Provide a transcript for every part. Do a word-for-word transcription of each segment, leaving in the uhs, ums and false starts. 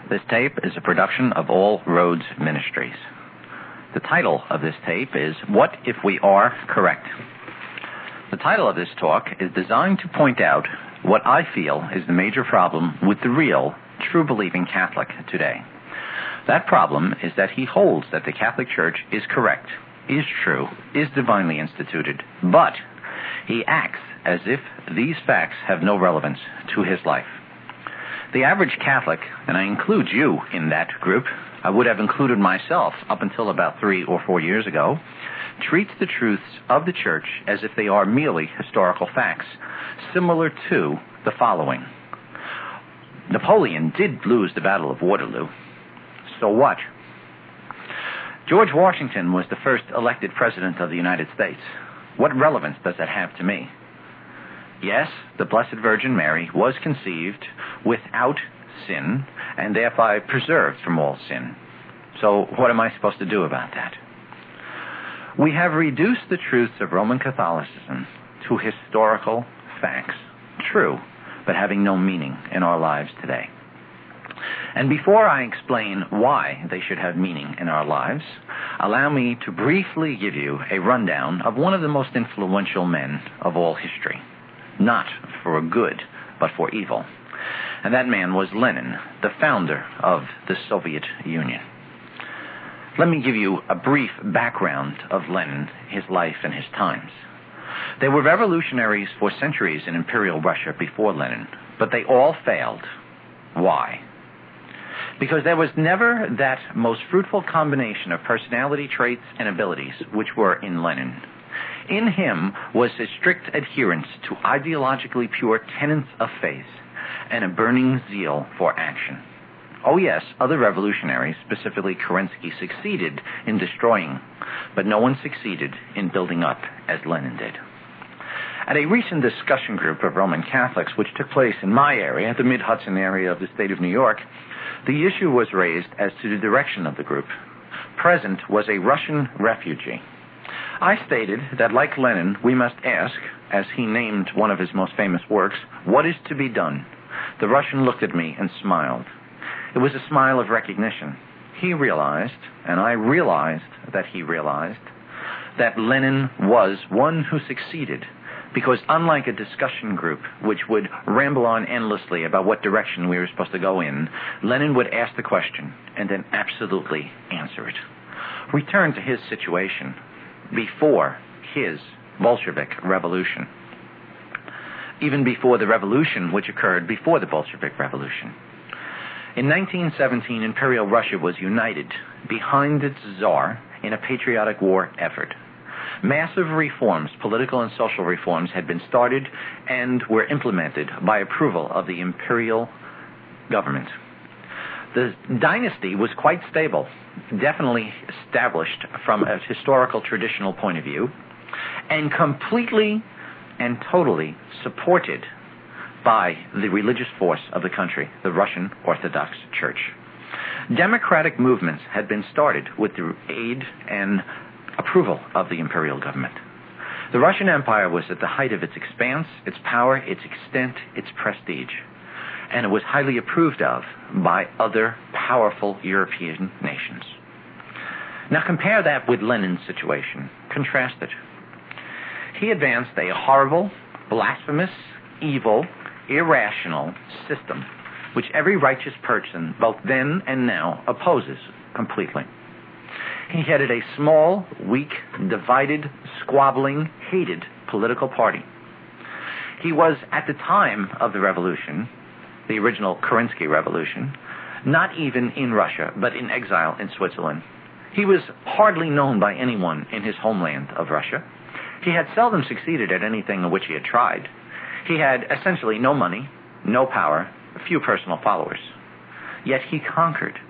This tape is a production of All Roads Ministries. The title of this tape is, What If We Are Correct? The title of this talk is designed to point out what I feel is the major problem with the real, true-believing Catholic today. That problem is that he holds that the Catholic Church is correct, is true, is divinely instituted, but he acts as if these facts have no relevance to his life. The average Catholic, and I include you in that group, I would have included myself up until about three or four years ago, treats the truths of the Church as if they are merely historical facts, similar to the following. Napoleon did lose the Battle of Waterloo. So what? George Washington was the first elected president of the United States. What relevance does that have to me? Yes, the Blessed Virgin Mary was conceived without sin and thereby preserved from all sin. So what am I supposed to do about that? We have reduced the truths of Roman Catholicism to historical facts, true, but having no meaning in our lives today. And before I explain why they should have meaning in our lives, allow me to briefly give you a rundown of one of the most influential men of all history. Not for good, but for evil. And that man was Lenin, the founder of the Soviet Union. Let me give you a brief background of Lenin, his life, and his times. There were revolutionaries for centuries in Imperial Russia before Lenin, but they all failed. Why? Because there was never that most fruitful combination of personality traits and abilities which were in Lenin. In him was a strict adherence to ideologically pure tenets of faith and a burning zeal for action. Oh yes, other revolutionaries, specifically Kerensky, succeeded in destroying, but no one succeeded in building up as Lenin did. At a recent discussion group of Roman Catholics, which took place in my area, the Mid-Hudson area of the state of New York, the issue was raised as to the direction of the group. Present was a Russian refugee. I stated that, like Lenin, we must ask, as he named one of his most famous works, what is to be done? The Russian looked at me and smiled. It was a smile of recognition. He realized, and I realized that he realized, that Lenin was one who succeeded, because unlike a discussion group which would ramble on endlessly about what direction we were supposed to go in, Lenin would ask the question and then absolutely answer it. Return to his situation before his Bolshevik Revolution, even before the revolution which occurred before the Bolshevik Revolution. In nineteen seventeen, Imperial Russia was united behind its Tsar in a patriotic war effort. Massive reforms, political and social reforms, had been started and were implemented by approval of the imperial government. The dynasty was quite stable, definitely established from a historical traditional point of view, and completely and totally supported by the religious force of the country, the Russian Orthodox Church. Democratic movements had been started with the aid and approval of the imperial government. The Russian Empire was at the height of its expanse, its power, its extent, its prestige, and it was highly approved of by other powerful European nations. Now compare that with Lenin's situation. Contrast it. He advanced a horrible, blasphemous, evil, irrational system which every righteous person, both then and now, opposes completely. He headed a small, weak, divided, squabbling, hated political party. He was, at the time of the revolution, the original Kerensky Revolution, not even in Russia, but in exile in Switzerland. He was hardly known by anyone in his homeland of Russia. He had seldom succeeded at anything in which he had tried. He had essentially no money, no power, few personal followers. Yet he conquered.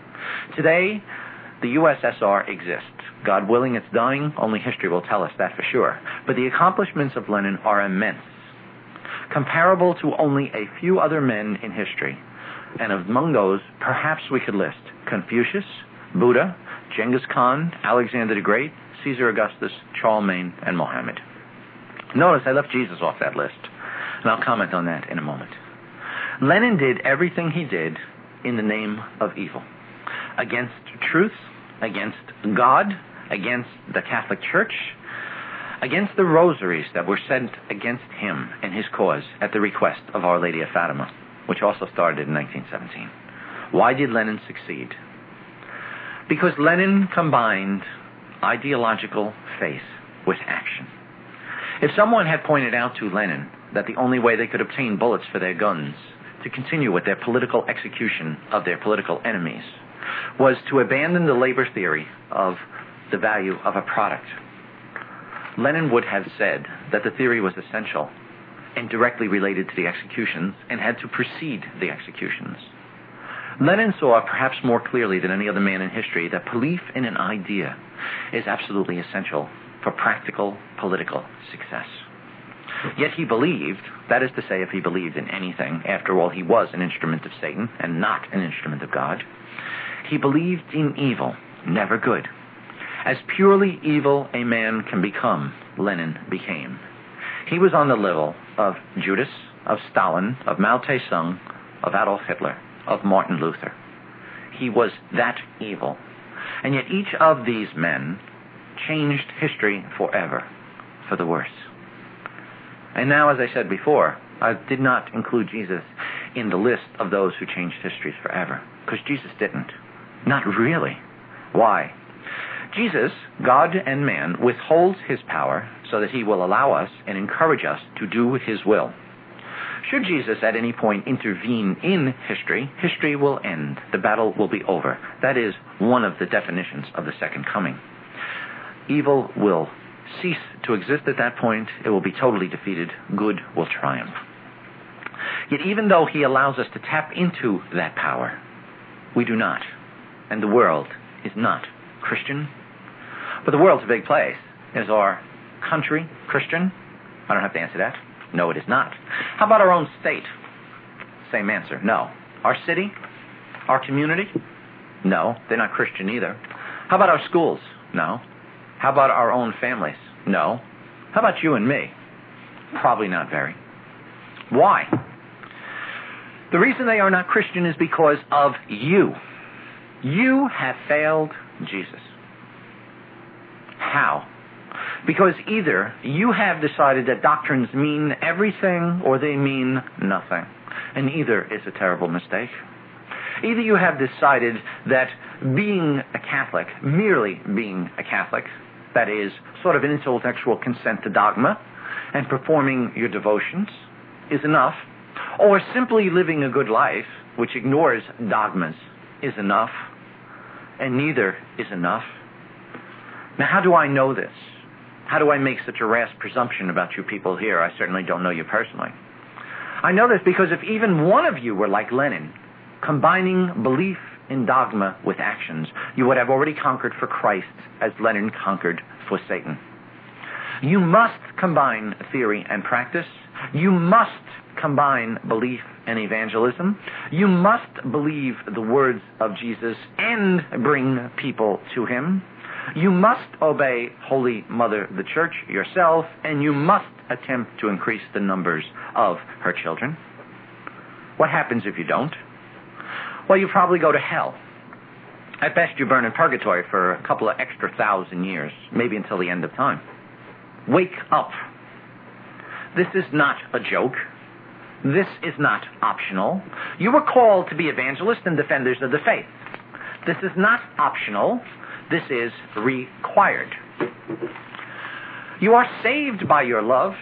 Today, the U S S R exists. God willing, it's dying. Only history will tell us that for sure. But the accomplishments of Lenin are immense, comparable to only a few other men in history. And among those, perhaps we could list Confucius, Buddha, Genghis Khan, Alexander the Great, Caesar Augustus, Charlemagne, and Mohammed. Notice I left Jesus off that list, and I'll comment on that in a moment. Lenin did everything he did in the name of evil. Against truth, against God, against the Catholic Church, against the rosaries that were sent against him and his cause at the request of Our Lady of Fatima, which also started in nineteen seventeen. Why did Lenin succeed? Because Lenin combined ideological faith with action. If someone had pointed out to Lenin that the only way they could obtain bullets for their guns to continue with their political execution of their political enemies was to abandon the labor theory of the value of a product, Lenin would have said that the theory was essential and directly related to the executions and had to precede the executions. Lenin saw, perhaps more clearly than any other man in history, that belief in an idea is absolutely essential for practical political success. Yet he believed, that is to say, if he believed in anything, after all, he was an instrument of Satan and not an instrument of God, he believed in evil, never good. As purely evil a man can become, Lenin became. He was on the level of Judas, of Stalin, of Mao Tse-tung, of Adolf Hitler, of Martin Luther. He was that evil. And yet each of these men changed history forever, for the worse. And now, as I said before, I did not include Jesus in the list of those who changed histories forever, because Jesus didn't. Not really. Why? Jesus, God and man, withholds his power so that he will allow us and encourage us to do his will. Should Jesus at any point intervene in history, history will end. The battle will be over. That is one of the definitions of the second coming. Evil will cease to exist at that point. It will be totally defeated. Good will triumph. Yet even though he allows us to tap into that power, we do not. And the world is not Christian. But the world's a big place. Is our country Christian? I don't have to answer that. No, it is not. How about our own state? Same answer. No. Our city? Our community? No, they're not Christian either. How about our schools? No. How about our own families? No. How about you and me? Probably not very. Why? The reason they are not Christian is because of you. You have failed Jesus. How? Because either you have decided that doctrines mean everything or they mean nothing. And either is a terrible mistake. Either you have decided that being a Catholic, merely being a Catholic, that is, sort of an intellectual consent to dogma and performing your devotions, is enough, or simply living a good life, which ignores dogmas, is enough, and neither is enough. Now, how do I know this? How do I make such a rash presumption about you people here? I certainly don't know you personally. I know this because if even one of you were like Lenin, combining belief in dogma with actions, you would have already conquered for Christ as Lenin conquered for Satan. You must combine theory and practice. You must combine belief and evangelism. You must believe the words of Jesus and bring people to him. You must obey Holy Mother the Church yourself, and you must attempt to increase the numbers of her children. What happens if you don't? Well, you probably go to hell. At best, you burn in purgatory for a couple of extra thousand years, maybe until the end of time. Wake up. This is not a joke. This is not optional. You were called to be evangelists and defenders of the faith. This is not optional. This is required. You are saved by your love,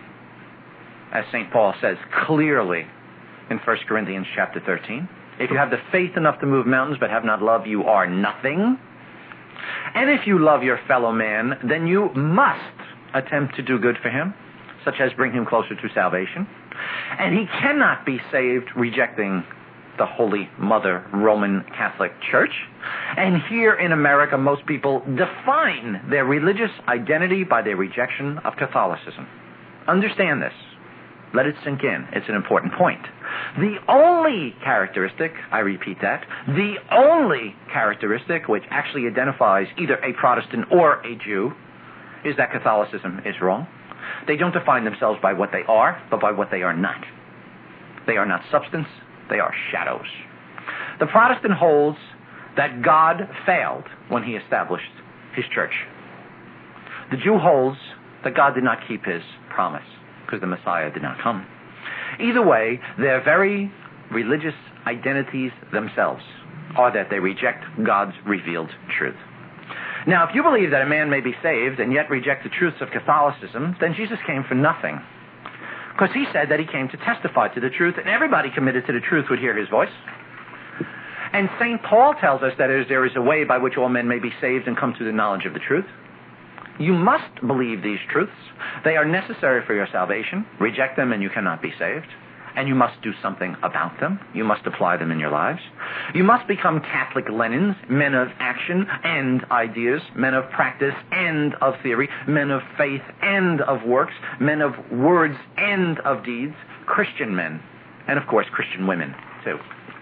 as Saint Paul says clearly in First Corinthians chapter thirteen. If you have the faith enough to move mountains but have not love, you are nothing. And if you love your fellow man, then you must attempt to do good for him, such as bring him closer to salvation. And he cannot be saved rejecting the Holy Mother Roman Catholic Church. And here in America, most people define their religious identity by their rejection of Catholicism. Understand this. Let it sink in. It's an important point. The only characteristic, I repeat that, the only characteristic which actually identifies either a Protestant or a Jew is that Catholicism is wrong. They don't define themselves by what they are, but by what they are not. They are not substance. They are shadows. The Protestant holds that God failed when he established his church. The Jew holds that God did not keep his promise because the Messiah did not come. Either way, their very religious identities themselves are that they reject God's revealed truth. Now, if you believe that a man may be saved and yet reject the truths of Catholicism, then Jesus came for nothing. Because he said that he came to testify to the truth, and everybody committed to the truth would hear his voice. And Saint Paul tells us that there is a way by which all men may be saved and come to the knowledge of the truth. You must believe these truths. They are necessary for your salvation. Reject them and you cannot be saved. And you must do something about them. You must apply them in your lives. You must become Catholic Lenins, men of action and ideas, men of practice and of theory, men of faith and of works, men of words and of deeds, Christian men, and of course Christian women too.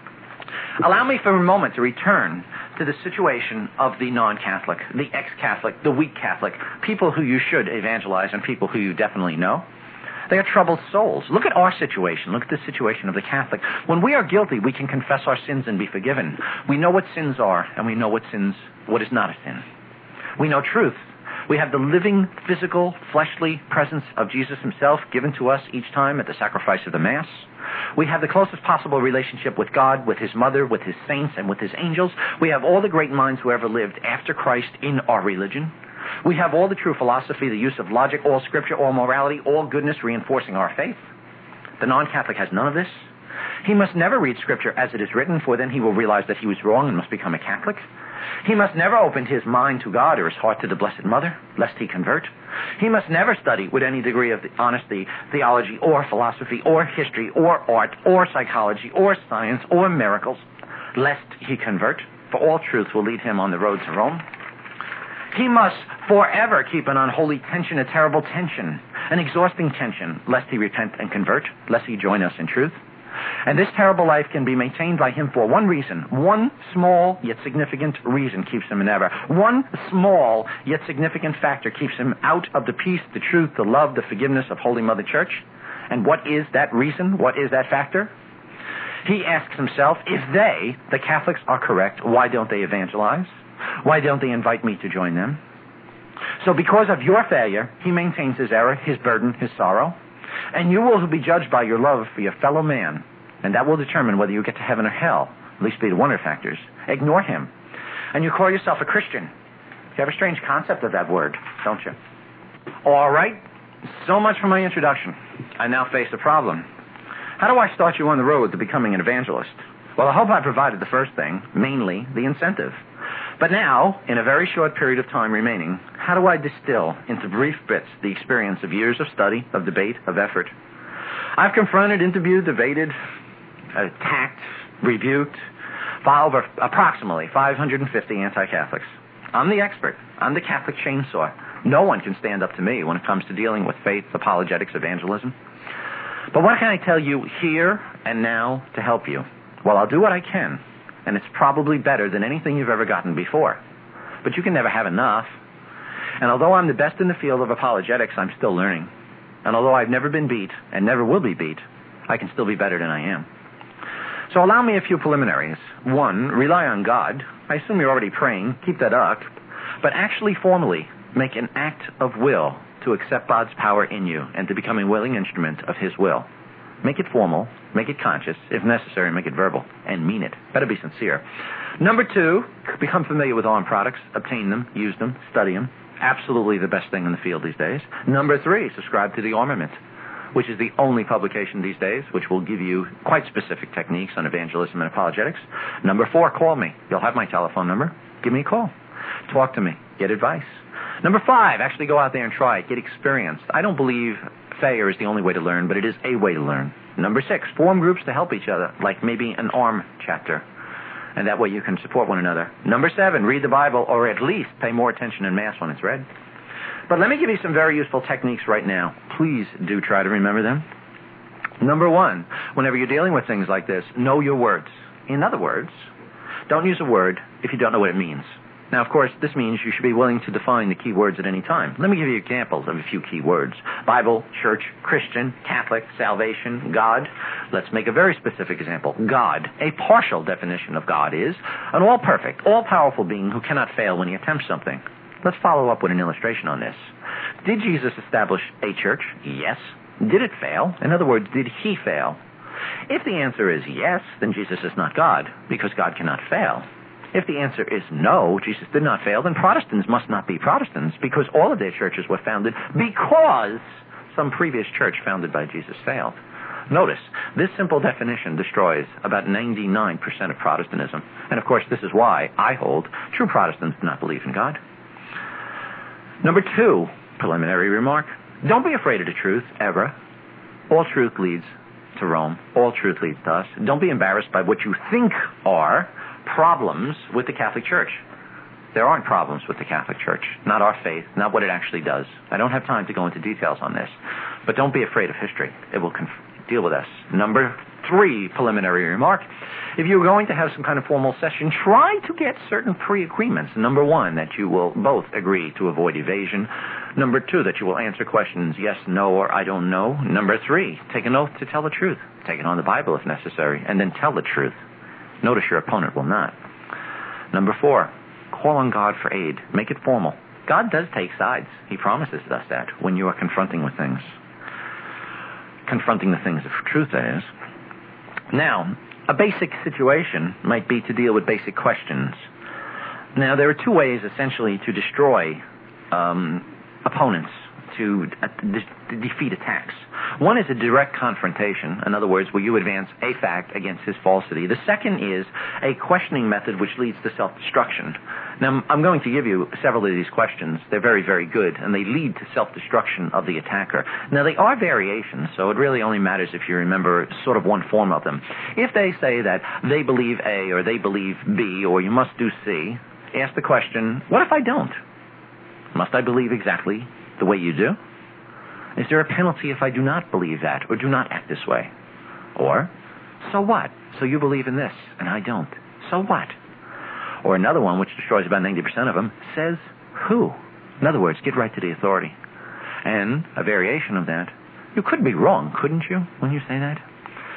Allow me for a moment to return to the situation of the non-Catholic, the ex-Catholic, the weak Catholic, people who you should evangelize and people who you definitely know. They are troubled souls. Look at our situation. Look at the situation of the Catholic. When we are guilty, we can confess our sins and be forgiven. We know what sins are, and we know what sins, what is not a sin. We know truth. We have the living, physical, fleshly presence of Jesus himself given to us each time at the sacrifice of the Mass. We have the closest possible relationship with God, with his mother, with his saints, and with his angels. We have all the great minds who ever lived after Christ in our religion. We have all the true philosophy, the use of logic, all scripture, all morality, all goodness reinforcing our faith. The non-Catholic has none of this. He must never read scripture as it is written, for then he will realize that he was wrong and must become a Catholic. He must never open his mind to God or his heart to the Blessed Mother, lest he convert. He must never study with any degree of honesty, theology, or philosophy, or history, or art, or psychology, or science, or miracles, lest he convert, for all truth will lead him on the road to Rome. He must forever keep an unholy tension, a terrible tension, an exhausting tension, lest he repent and convert, lest he join us in truth. And this terrible life can be maintained by him for one reason. One small yet significant reason keeps him in error. One small yet significant factor keeps him out of the peace, the truth, the love, the forgiveness of Holy Mother Church. And what is that reason? What is that factor? He asks himself, if they, the Catholics, are correct, why don't they evangelize? Why don't they invite me to join them? So because of your failure, he maintains his error, his burden, his sorrow. And you will be judged by your love for your fellow man. And that will determine whether you get to heaven or hell. At least be the one of the factors. Ignore him. And you call yourself a Christian. You have a strange concept of that word, don't you? All right. So much for my introduction. I now face a problem. How do I start you on the road to becoming an evangelist? Well, I hope I provided the first thing, mainly the incentive. But now, in a very short period of time remaining, how do I distill into brief bits the experience of years of study, of debate, of effort? I've confronted, interviewed, debated, attacked, rebuked, filed approximately five hundred fifty anti-Catholics. I'm the expert. I'm the Catholic chainsaw. No one can stand up to me when it comes to dealing with faith, apologetics, evangelism. But what can I tell you here and now to help you? Well, I'll do what I can. And it's probably better than anything you've ever gotten before. But you can never have enough. And although I'm the best in the field of apologetics, I'm still learning. And although I've never been beat, and never will be beat, I can still be better than I am. So allow me a few preliminaries. One, rely on God. I assume you're already praying. Keep that up. But actually formally make an act of will to accept God's power in you and to become a willing instrument of his will. Make it formal, make it conscious, if necessary, make it verbal, and mean it. Better be sincere. Number two, become familiar with armed products, obtain them, use them, study them. Absolutely the best thing in the field these days. Number three, subscribe to The Armament, which is the only publication these days which will give you quite specific techniques on evangelism and apologetics. Number four, call me. You'll have my telephone number. Give me a call. Talk to me. Get advice. Number five, actually go out there and try it. Get experience. I don't believe failure is the only way to learn, but it is a way to learn. Number six, form groups to help each other, like maybe an ARM chapter. And that way you can support one another. Number seven, read the Bible, or at least pay more attention in Mass when it's read. But let me give you some very useful techniques right now. Please do try to remember them. Number one, whenever you're dealing with things like this, know your words. In other words, don't use a word if you don't know what it means. Now, of course, this means you should be willing to define the key words at any time. Let me give you examples of a few key words. Bible, church, Christian, Catholic, salvation, God. Let's make a very specific example. God. A partial definition of God is an all-perfect, all-powerful being who cannot fail when he attempts something. Let's follow up with an illustration on this. Did Jesus establish a church? Yes. Did it fail? In other words, did he fail? If the answer is yes, then Jesus is not God, because God cannot fail. If the answer is no, Jesus did not fail, then Protestants must not be Protestants, because all of their churches were founded because some previous church founded by Jesus failed. Notice, this simple definition destroys about ninety-nine percent of Protestantism. And of course, this is why I hold true Protestants do not believe in God. Number two, preliminary remark. Don't be afraid of the truth, ever. All truth leads to Rome. All truth leads to us. Don't be embarrassed by what you think are problems with the Catholic Church. There aren't problems with the Catholic Church. Not our faith, not what it actually does. I don't have time to go into details on this. But don't be afraid of history. It will conf- deal with us. Number three, preliminary remark. If you're going to have some kind of formal session, try to get certain pre-agreements. Number one, that you will both agree to avoid evasion. Number two, that you will answer questions yes, no, or I don't know. Number three, take an oath to tell the truth. Take it on the Bible if necessary, and then tell the truth. Notice your opponent will not. Number four, call on God for aid. Make it formal. God does take sides. He promises us that when you are confronting with things. Confronting the things of truth, that is. Now, a basic situation might be to deal with basic questions. Now, there are two ways, essentially, to destroy um, opponents, to, uh, de- to defeat attacks. One is a direct confrontation. In other words, where you advance a fact against his falsity. The second is a questioning method which leads to self-destruction. Now, I'm going to give you several of these questions. They're very, very good, and they lead to self-destruction of the attacker. Now, they are variations, so it really only matters if you remember sort of one form of them. If they say that they believe A or they believe B or you must do C, ask the question, what if I don't? Must I believe exactly the way you do? Is there a penalty if I do not believe that or do not act this way? Or, so what? So you believe in this and I don't. So what? Or another one, which destroys about ninety percent of them, says who? In other words, get right to the authority. And a variation of that, you could be wrong, couldn't you, when you say that?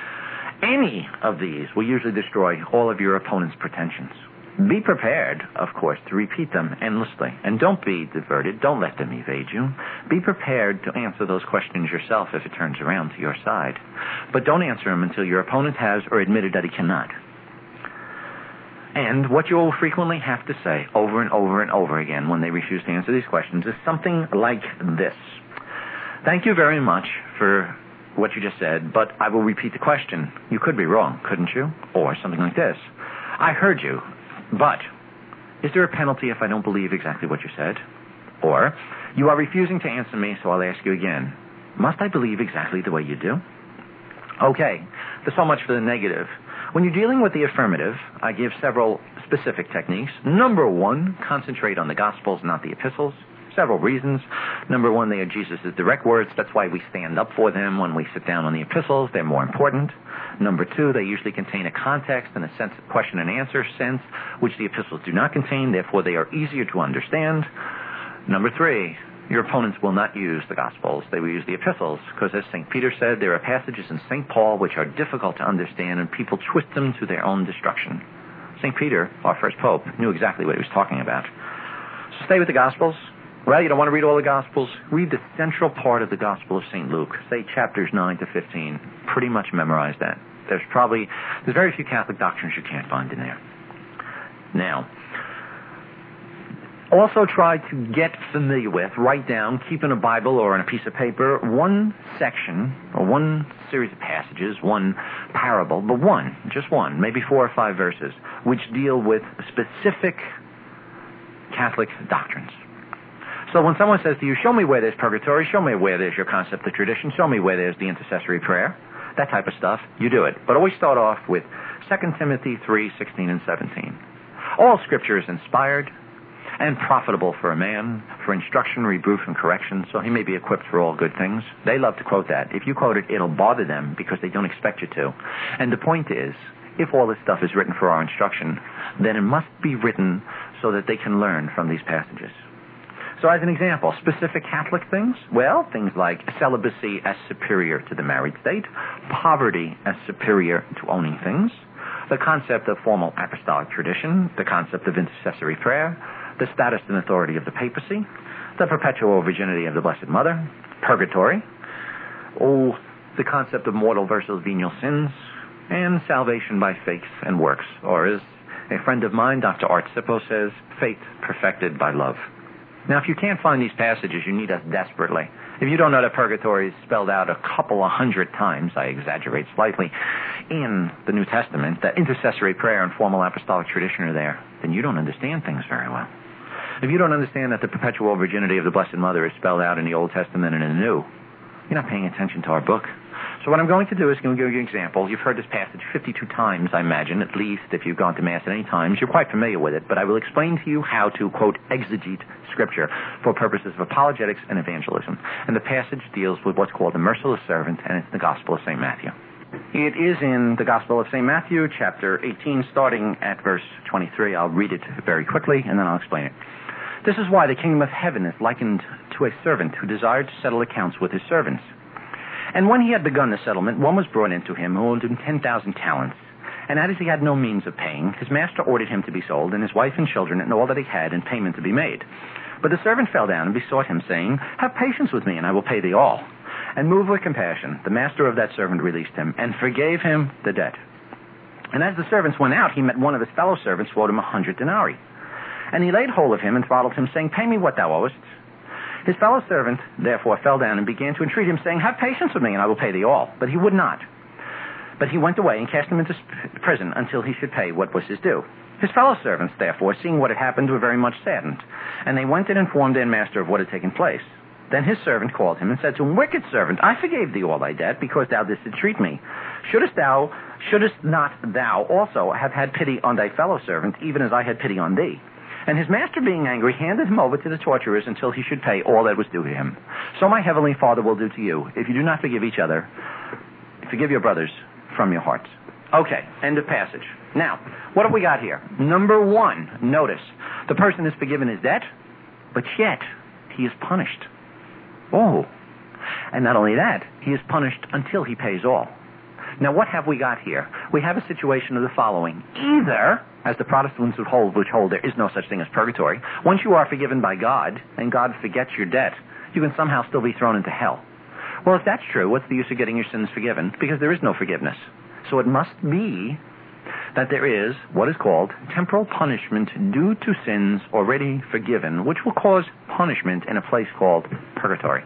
Any of these will usually destroy all of your opponent's pretensions. Be prepared, of course, to repeat them endlessly. And don't be diverted. Don't let them evade you. Be prepared to answer those questions yourself if it turns around to your side. But don't answer them until your opponent has or admitted that he cannot. And what you will frequently have to say over and over and over again when they refuse to answer these questions is something like this. Thank you very much for what you just said, but I will repeat the question. You could be wrong, couldn't you? Or something like this. I heard you. But, is there a penalty if I don't believe exactly what you said? Or, you are refusing to answer me, so I'll ask you again. Must I believe exactly the way you do? Okay, there's so much for the negative. When you're dealing with the affirmative, I give several specific techniques. Number one, concentrate on the Gospels, not the epistles. Several reasons. Number one, they are Jesus' direct words. That's why we stand up for them when we sit down on the epistles. They're more important. Number two, they usually contain a context and a sense of question and answer sense, which the epistles do not contain. Therefore, they are easier to understand. Number three, your opponents will not use the Gospels. They will use the epistles, because as Saint Peter said, there are passages in Saint Paul which are difficult to understand, and people twist them to their own destruction. Saint Peter, our first pope, knew exactly what he was talking about. So stay with the Gospels. Well, you don't want to read all the Gospels? Read the central part of the Gospel of Saint Luke, say chapters nine to fifteen. Pretty much memorize that. There's probably, there's very few Catholic doctrines you can't find in there. Now, also try to get familiar with, write down, keep in a Bible or on a piece of paper, one section or one series of passages, one parable, but one, just one, maybe four or five verses, which deal with specific Catholic doctrines. So when someone says to you, show me where there's purgatory, show me where there's your concept of tradition, show me where there's the intercessory prayer, that type of stuff, you do it. But always start off with Second Timothy three, sixteen and seventeen. All Scripture is inspired and profitable for a man, for instruction, reproof, and correction, so he may be equipped for all good things. They love to quote that. If you quote it, it'll bother them because they don't expect you to. And the point is, if all this stuff is written for our instruction, then it must be written so that they can learn from these passages. So as an example, specific Catholic things, well, things like celibacy as superior to the married state, poverty as superior to owning things, the concept of formal apostolic tradition, the concept of intercessory prayer, the status and authority of the papacy, the perpetual virginity of the Blessed Mother, purgatory, oh, the concept of mortal versus venial sins, and salvation by faith and works, or as a friend of mine, Doctor Art Sippo, says, faith perfected by love. Now, if you can't find these passages, you need us desperately. If you don't know that purgatory is spelled out a couple of hundred times, I exaggerate slightly, in the New Testament, that intercessory prayer and formal apostolic tradition are there, then you don't understand things very well. If you don't understand that the perpetual virginity of the Blessed Mother is spelled out in the Old Testament and in the New, you're not paying attention to our book. So what I'm going to do is I'm going to give you an example. You've heard this passage fifty-two times, I imagine, at least, if you've gone to Mass at any times. You're quite familiar with it, but I will explain to you how to, quote, exegete Scripture for purposes of apologetics and evangelism. And the passage deals with what's called the merciless servant, and it's the Gospel of Saint Matthew. It is in the Gospel of Saint Matthew, chapter eighteen, starting at verse twenty-three. I'll read it very quickly, and then I'll explain it. This is why the kingdom of heaven is likened to a servant who desired to settle accounts with his servants. And when he had begun the settlement, one was brought in to him who owed him ten thousand talents. And as he had no means of paying, his master ordered him to be sold, and his wife and children, and all that he had, and payment to be made. But the servant fell down and besought him, saying, Have patience with me, and I will pay thee all. And moved with compassion, the master of that servant released him, and forgave him the debt. And as the servants went out, he met one of his fellow servants who owed him a hundred denarii. And he laid hold of him and throttled him, saying, Pay me what thou owest. His fellow servant, therefore, fell down and began to entreat him, saying, Have patience with me, and I will pay thee all. But he would not. But he went away and cast him into prison until he should pay what was his due. His fellow servants, therefore, seeing what had happened, were very much saddened. And they went and informed their master of what had taken place. Then his servant called him and said to him, Wicked servant, I forgave thee all thy debt, because thou didst entreat me. Shouldest thou, shouldest not thou also have had pity on thy fellow servant, even as I had pity on thee? And his master, being angry, handed him over to the torturers until he should pay all that was due to him. So my heavenly Father will do to you, if you do not forgive each other, forgive your brothers from your hearts. Okay, end of passage. Now, what have we got here? Number one, notice, the person is forgiven his debt, but yet he is punished. Oh, and not only that, he is punished until he pays all. Now, what have we got here? We have a situation of the following. Either, as the Protestants would hold, which hold there is no such thing as purgatory, once you are forgiven by God, and God forgets your debt, you can somehow still be thrown into hell. Well, if that's true, what's the use of getting your sins forgiven? Because there is no forgiveness. So it must be that there is what is called temporal punishment due to sins already forgiven, which will cause punishment in a place called purgatory.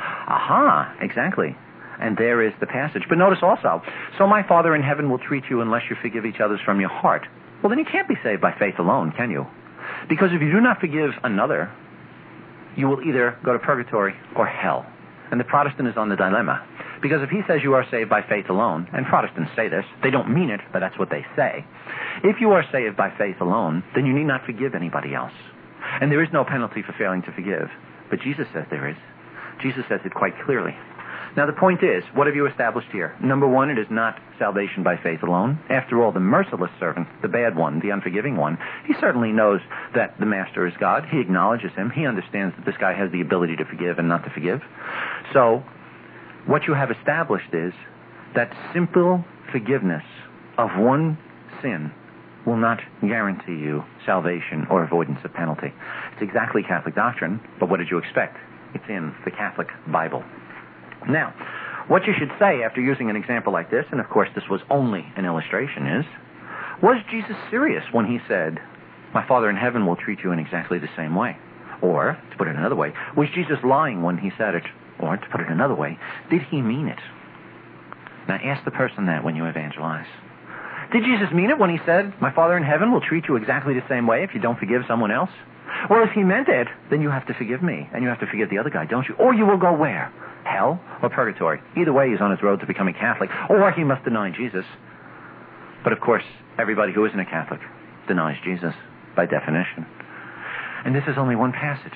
Aha, exactly. And there is the passage. But notice also, so my Father in heaven will treat you unless you forgive each other from your heart. Well, then you can't be saved by faith alone, can you? Because if you do not forgive another, you will either go to purgatory or hell. And the Protestant is on the dilemma. Because if he says you are saved by faith alone, and Protestants say this, they don't mean it, but that's what they say. If you are saved by faith alone, then you need not forgive anybody else. And there is no penalty for failing to forgive. But Jesus says there is. Jesus says it quite clearly. Now, the point is, what have you established here? Number one, it is not salvation by faith alone. After all, the merciless servant, the bad one, the unforgiving one, he certainly knows that the master is God. He acknowledges him. He understands that this guy has the ability to forgive and not to forgive. So, what you have established is that simple forgiveness of one sin will not guarantee you salvation or avoidance of penalty. It's exactly Catholic doctrine, but what did you expect? It's in the Catholic Bible. Now, what you should say after using an example like this, and of course this was only an illustration, is, was Jesus serious when he said, my Father in heaven will treat you in exactly the same way? Or, to put it another way, was Jesus lying when he said it? Or, to put it another way, did he mean it? Now, ask the person that when you evangelize. Did Jesus mean it when he said, my Father in heaven will treat you exactly the same way if you don't forgive someone else? Well, if he meant it, then you have to forgive me, and you have to forgive the other guy, don't you? Or you will go where? Hell or purgatory? Either way, he's on his road to becoming Catholic, or he must deny Jesus. But of course, everybody who isn't a Catholic denies Jesus, by definition. And this is only one passage.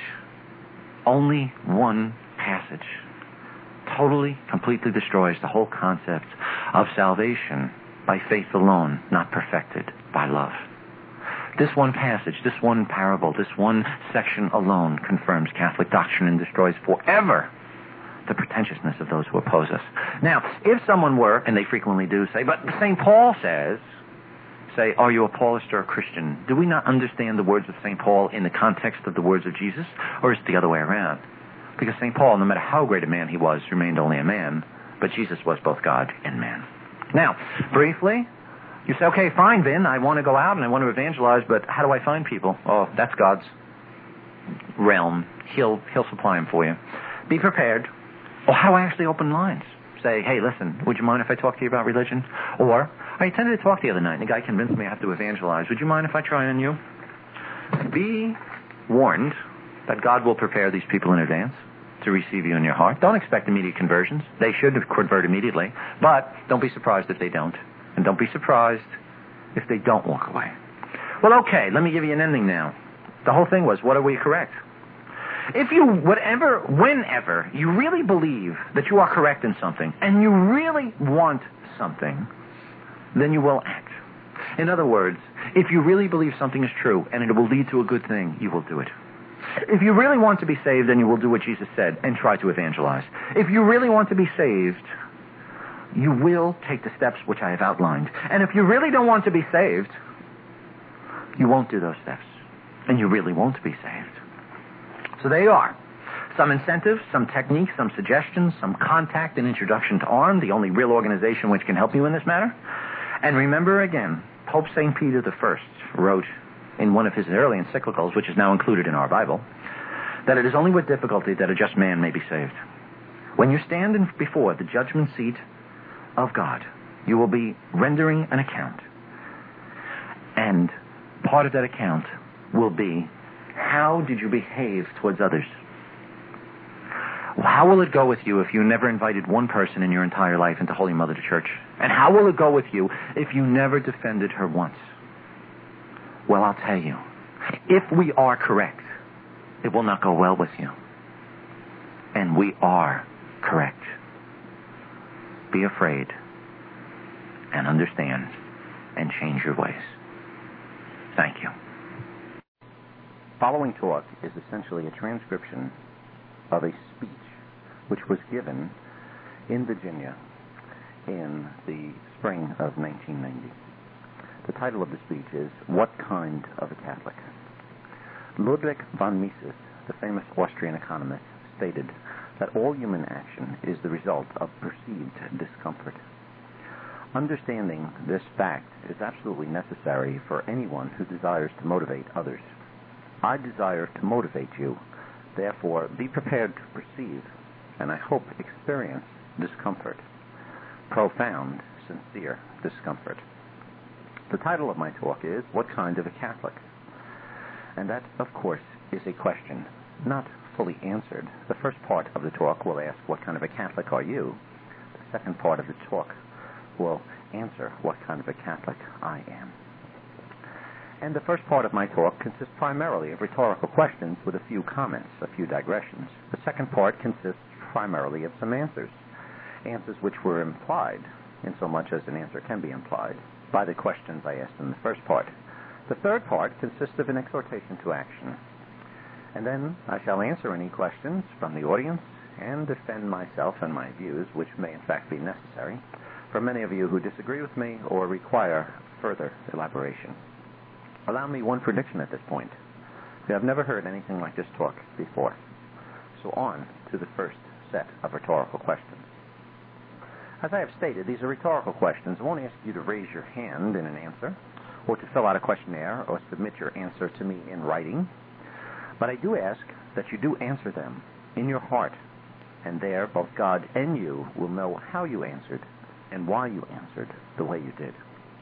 Only one passage. Totally, completely destroys the whole concept of salvation by faith alone, not perfected by love. This one passage, this one parable, this one section alone confirms Catholic doctrine and destroys forever the pretentiousness of those who oppose us. Now, if someone were, and they frequently do, say, but Saint Paul says, say, are you a Paulist or a Christian? Do we not understand the words of Saint Paul in the context of the words of Jesus? Or is it the other way around? Because Saint Paul, no matter how great a man he was, remained only a man, but Jesus was both God and man. Now, briefly, you say, okay, fine, Vin, I want to go out and I want to evangelize, but how do I find people? Oh, that's God's realm. He'll, he'll supply them for you. Be prepared. Or how do I actually open lines? Say, hey, listen, would you mind if I talk to you about religion? Or, I attended a talk the other night and the guy convinced me I have to evangelize. Would you mind if I try on you? Be warned that God will prepare these people in advance to receive you in your heart. Don't expect immediate conversions. They should convert immediately, but don't be surprised if they don't. And don't be surprised if they don't walk away. Well, okay, let me give you an ending now. The whole thing was, what are we correct? If you, whatever, whenever you really believe that you are correct in something, and you really want something, then you will act. In other words, if you really believe something is true and it will lead to a good thing, you will do it. If you really want to be saved, then you will do what Jesus said and try to evangelize. If you really want to be saved, you will take the steps which I have outlined. And if you really don't want to be saved, you won't do those steps. And you really won't be saved. So there you are. Some incentives, some techniques, some suggestions, some contact and introduction to A R M, the only real organization which can help you in this matter. And remember again, Pope Saint Peter the First wrote in one of his early encyclicals, which is now included in our Bible, that it is only with difficulty that a just man may be saved. When you stand in before the judgment seat of God, you will be rendering an account. And part of that account will be, how did you behave towards others? How will it go with you if you never invited one person in your entire life into Holy Mother to church? And how will it go with you if you never defended her once? Well, I'll tell you, if we are correct, it will not go well with you. And we are correct. Be afraid and understand and change your ways. Thank you. Following talk is essentially a transcription of a speech which was given in Virginia in the spring of nineteen ninety. The title of the speech is, What Kind of a Catholic? Ludwig von Mises, the famous Austrian economist, stated that all human action is the result of perceived discomfort. Understanding this fact is absolutely necessary for anyone who desires to motivate others. I desire to motivate you. Therefore, be prepared to perceive, and I hope experience, discomfort. Profound, sincere discomfort. The title of my talk is, What Kind of a Catholic? And that, of course, is a question not fully answered. The first part of the talk will ask, what kind of a Catholic are you? The second part of the talk will answer, what kind of a Catholic I am. And the first part of my talk consists primarily of rhetorical questions with a few comments, a few digressions. The second part consists primarily of some answers, answers which were implied, in so much as an answer can be implied, by the questions I asked in the first part. The third part consists of an exhortation to action. And then I shall answer any questions from the audience and defend myself and my views, which may in fact be necessary, for many of you who disagree with me or require further elaboration. Allow me one prediction at this point. You have never heard anything like this talk before. So on to the first set of rhetorical questions. As I have stated, these are rhetorical questions. I won't ask you to raise your hand in an answer, or to fill out a questionnaire, or submit your answer to me in writing. But I do ask that you do answer them in your heart, and there both God and you will know how you answered and why you answered the way you did.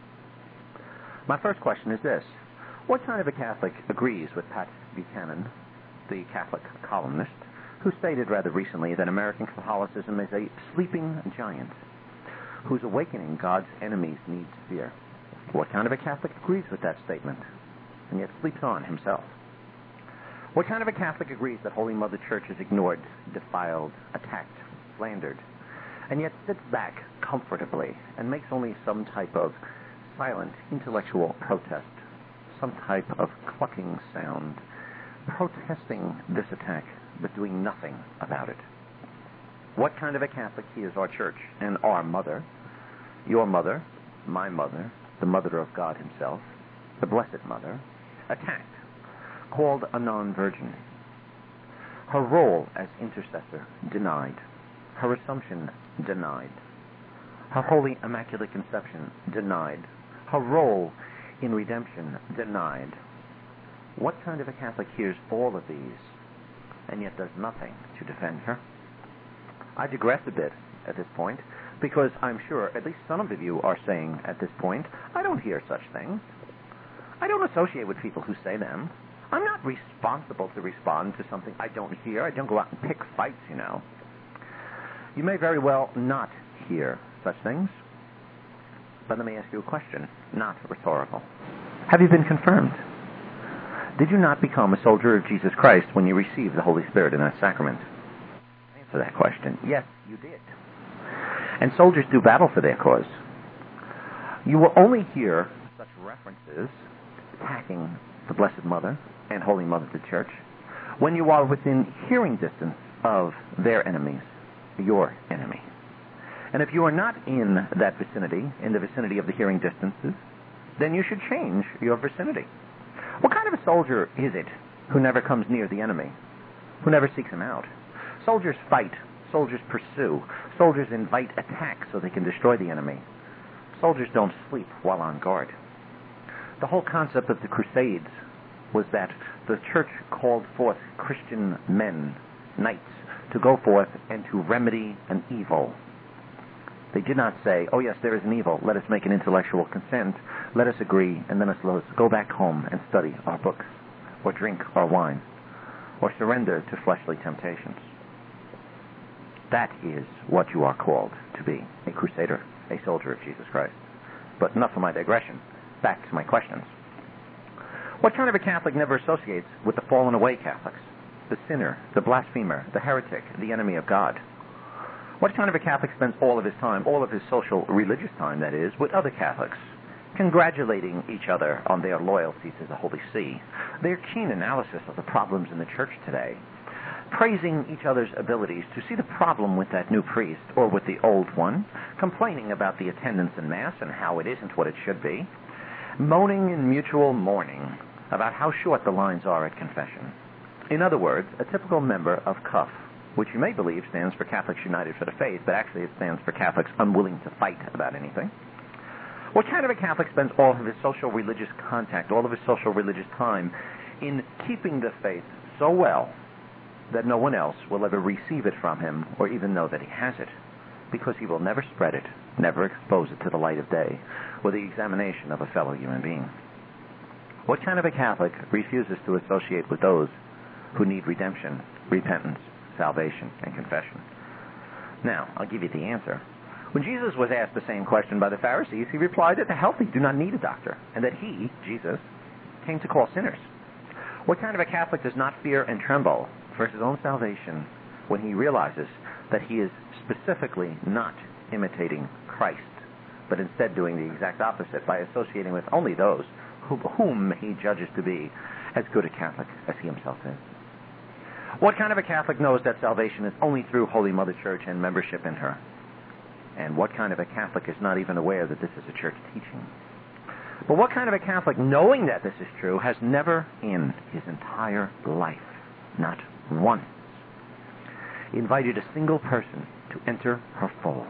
My first question is this. What kind of a Catholic agrees with Pat Buchanan, the Catholic columnist, who stated rather recently that American Catholicism is a sleeping giant whose awakening God's enemies need to fear? What kind of a Catholic agrees with that statement and yet sleeps on himself? What kind of a Catholic agrees that Holy Mother Church is ignored, defiled, attacked, slandered, and yet sits back comfortably and makes only some type of silent intellectual protest, some type of clucking sound, protesting this attack, but doing nothing about it. What kind of a Catholic hears our church and our mother, your mother, my mother, the mother of God himself, the Blessed Mother, attacked, called a non-virgin, her role as intercessor denied, her assumption denied, her holy immaculate conception denied, her role in redemption denied? What kind of a Catholic hears all of these and yet does nothing to defend her? I digress a bit at this point, because I'm sure at least some of you are saying at this point, I don't hear such things. I don't associate with people who say them. I'm not responsible to respond to something I don't hear. I don't go out and pick fights, you know. You may very well not hear such things, but let me ask you a question, not rhetorical. Have you been confirmed? Did you not become a soldier of Jesus Christ when you received the Holy Spirit in that sacrament? Answer that question. Yes, you did. And soldiers do battle for their cause. You will only hear such references attacking the Blessed Mother and Holy Mother of the Church when you are within hearing distance of their enemies, your enemy. And if you are not in that vicinity, in the vicinity of the hearing distances, then you should change your vicinity. What kind of a soldier is it who never comes near the enemy, who never seeks him out? Soldiers fight. Soldiers pursue. Soldiers invite attack so they can destroy the enemy. Soldiers don't sleep while on guard. The whole concept of the Crusades was that the church called forth Christian men, knights, to go forth and to remedy an evil. They did not say, oh yes, there is an evil, let us make an intellectual consent, let us agree, and then let us go back home and study our books, or drink our wine, or surrender to fleshly temptations. That is what you are called to be, a crusader, a soldier of Jesus Christ. But enough of my digression. Back to my questions. What kind of a Catholic never associates with the fallen away Catholics, the sinner, the blasphemer, the heretic, the enemy of God? What kind of a Catholic spends all of his time, all of his social, religious time, that is, with other Catholics, congratulating each other on their loyalty to the Holy See, their keen analysis of the problems in the Church today, praising each other's abilities to see the problem with that new priest or with the old one, complaining about the attendance in Mass and how it isn't what it should be, moaning in mutual mourning about how short the lines are at confession. In other words, a typical member of C U F, which you may believe stands for Catholics United for the Faith, but actually it stands for Catholics Unwilling to Fight About Anything. What kind of a Catholic spends all of his social religious contact, all of his social religious time in keeping the faith so well that no one else will ever receive it from him or even know that he has it, because he will never spread it, never expose it to the light of day or the examination of a fellow human being? What kind of a Catholic refuses to associate with those who need redemption, repentance, salvation, and confession? Now, I'll give you the answer. When Jesus was asked the same question by the Pharisees, he replied that the healthy do not need a doctor, and that he, Jesus, came to call sinners. What kind of a Catholic does not fear and tremble for his own salvation when he realizes that he is specifically not imitating Christ, but instead doing the exact opposite by associating with only those who, whom he judges to be as good a Catholic as he himself is? What kind of a Catholic knows that salvation is only through Holy Mother Church and membership in her? And what kind of a Catholic is not even aware that this is a church teaching? But what kind of a Catholic, knowing that this is true, has never in his entire life, not once, invited a single person to enter her fold?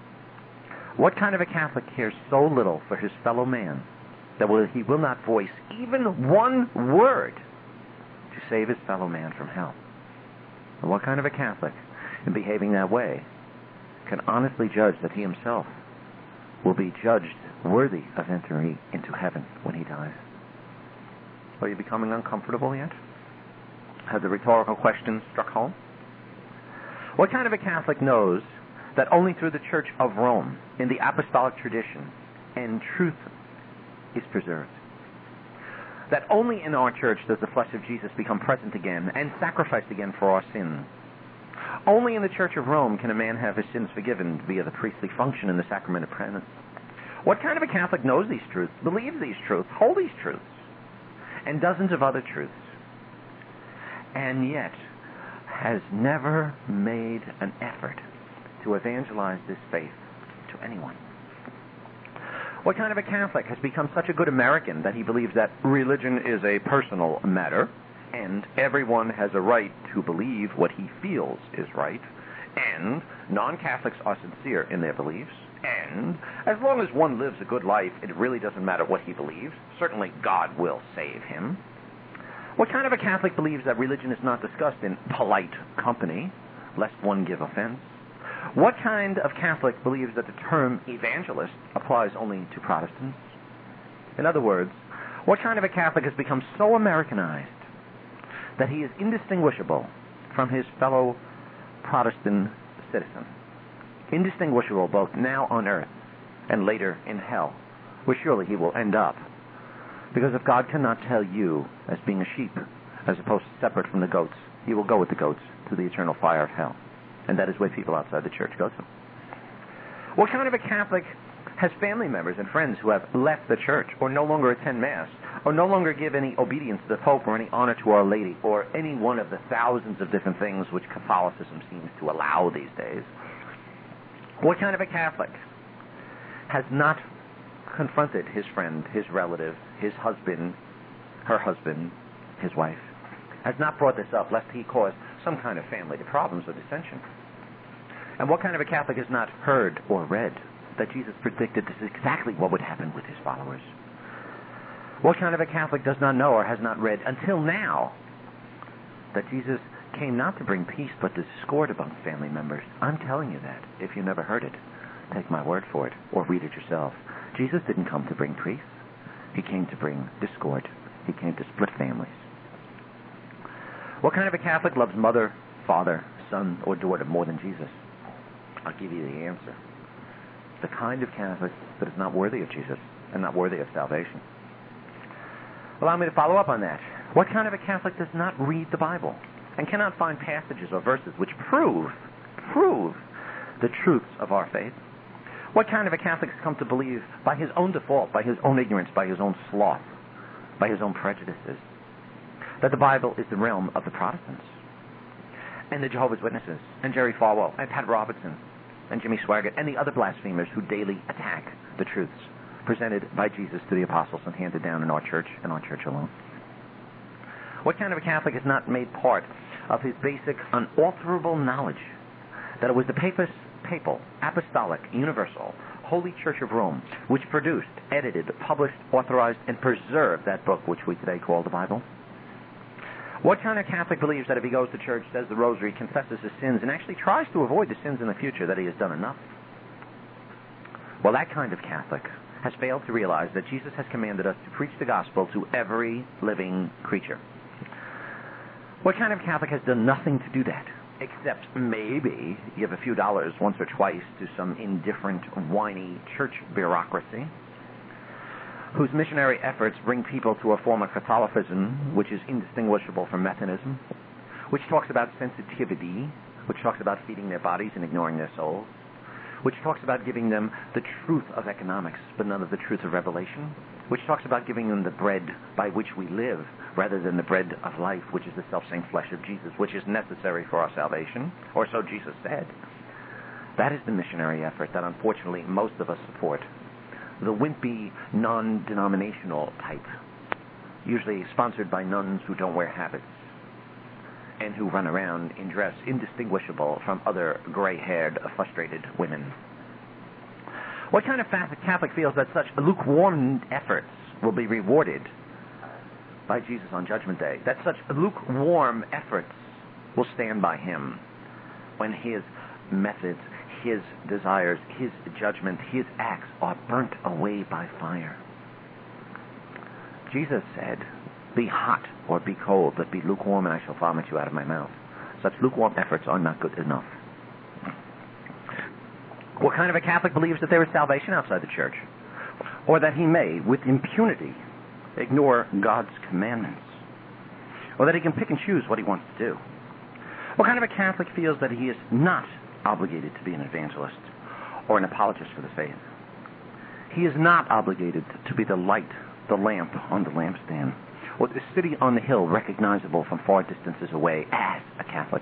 What kind of a Catholic cares so little for his fellow man that will, he will not voice even one word to save his fellow man from hell? And what kind of a Catholic, in behaving that way, can honestly judge that he himself will be judged worthy of entering into heaven when he dies? Are you becoming uncomfortable yet? Have the rhetorical questions struck home? What kind of a Catholic knows that only through the Church of Rome, in the apostolic tradition, and truth is preserved? That only in our church does the flesh of Jesus become present again and sacrificed again for our sins? Only in the Church of Rome can a man have his sins forgiven via the priestly function in the sacrament of penance. What kind of a Catholic knows these truths, believes these truths, holds these truths, and dozens of other truths, and yet has never made an effort to evangelize this faith to anyone? What kind of a Catholic has become such a good American that he believes that religion is a personal matter, and everyone has a right to believe what he feels is right, and non-Catholics are sincere in their beliefs, and as long as one lives a good life, it really doesn't matter what he believes. Certainly God will save him. What kind of a Catholic believes that religion is not discussed in polite company, lest one give offense? What kind of Catholic believes that the term evangelist applies only to Protestants? In other words, what kind of a Catholic has become so Americanized that he is indistinguishable from his fellow Protestant citizen? Indistinguishable both now on earth and later in hell, where surely he will end up. Because if God cannot tell you as being a sheep, as opposed to separate from the goats, you will go with the goats to the eternal fire of hell. And that is where people outside the church go to. What kind of a Catholic has family members and friends who have left the church, or no longer attend Mass, or no longer give any obedience to the Pope, or any honor to Our Lady, or any one of the thousands of different things which Catholicism seems to allow these days? What kind of a Catholic has not confronted his friend, his relative, his husband, her husband, his wife, has not brought this up lest he cause some kind of family problems or dissension? And what kind of a Catholic has not heard or read that Jesus predicted this is exactly what would happen with his followers? What kind of a Catholic does not know or has not read until now that Jesus came not to bring peace but discord among family members? I'm telling you that. If you never heard it, take my word for it, or read it yourself. Jesus didn't come to bring peace. He came to bring discord. He came to split families. What kind of a Catholic loves mother, father, son, or daughter more than Jesus? I'll give you the answer. The kind of Catholic that is not worthy of Jesus and not worthy of salvation. Allow me to follow up on that. What kind of a Catholic does not read the Bible and cannot find passages or verses which prove, prove the truths of our faith? What kind of a Catholic has come to believe by his own default, by his own ignorance, by his own sloth, by his own prejudices, that the Bible is the realm of the Protestants, and the Jehovah's Witnesses, and Jerry Falwell, and Pat Robertson, and Jimmy Swaggart, and the other blasphemers who daily attack the truths presented by Jesus to the apostles and handed down in our church and our church alone? What kind of a Catholic has not made part of his basic, unalterable knowledge that it was the papal, papal, apostolic, universal, Holy Church of Rome which produced, edited, published, authorized, and preserved that book which we today call the Bible? What kind of Catholic believes that if he goes to church, says the rosary, confesses his sins, and actually tries to avoid the sins in the future, that he has done enough? Well, that kind of Catholic has failed to realize that Jesus has commanded us to preach the gospel to every living creature. What kind of Catholic has done nothing to do that, except maybe give a few dollars once or twice to some indifferent, whiny church bureaucracy, whose missionary efforts bring people to a form of Catholicism which is indistinguishable from Methodism, which talks about sensitivity, which talks about feeding their bodies and ignoring their souls, which talks about giving them the truth of economics, but none of the truth of revelation, which talks about giving them the bread by which we live, rather than the bread of life, which is the self-same flesh of Jesus, which is necessary for our salvation, or so Jesus said. That is the missionary effort that unfortunately most of us support. The wimpy, non-denominational type, usually sponsored by nuns who don't wear habits and who run around in dress indistinguishable from other gray-haired, frustrated women. What kind of Catholic feels that such lukewarm efforts will be rewarded by Jesus on Judgment Day, that such lukewarm efforts will stand by him when his methods, his desires, his judgment, his acts are burnt away by fire? Jesus said, "Be hot or be cold, but be lukewarm, and I shall vomit you out of my mouth." Such lukewarm efforts are not good enough. What kind of a Catholic believes that there is salvation outside the church, or that he may, with impunity, ignore God's commandments, or that he can pick and choose what he wants to do? What kind of a Catholic feels that he is not obligated to be an evangelist or an apologist for the faith? He is not obligated to be the light, the lamp on the lampstand, or the city on the hill recognizable from far distances away as a Catholic,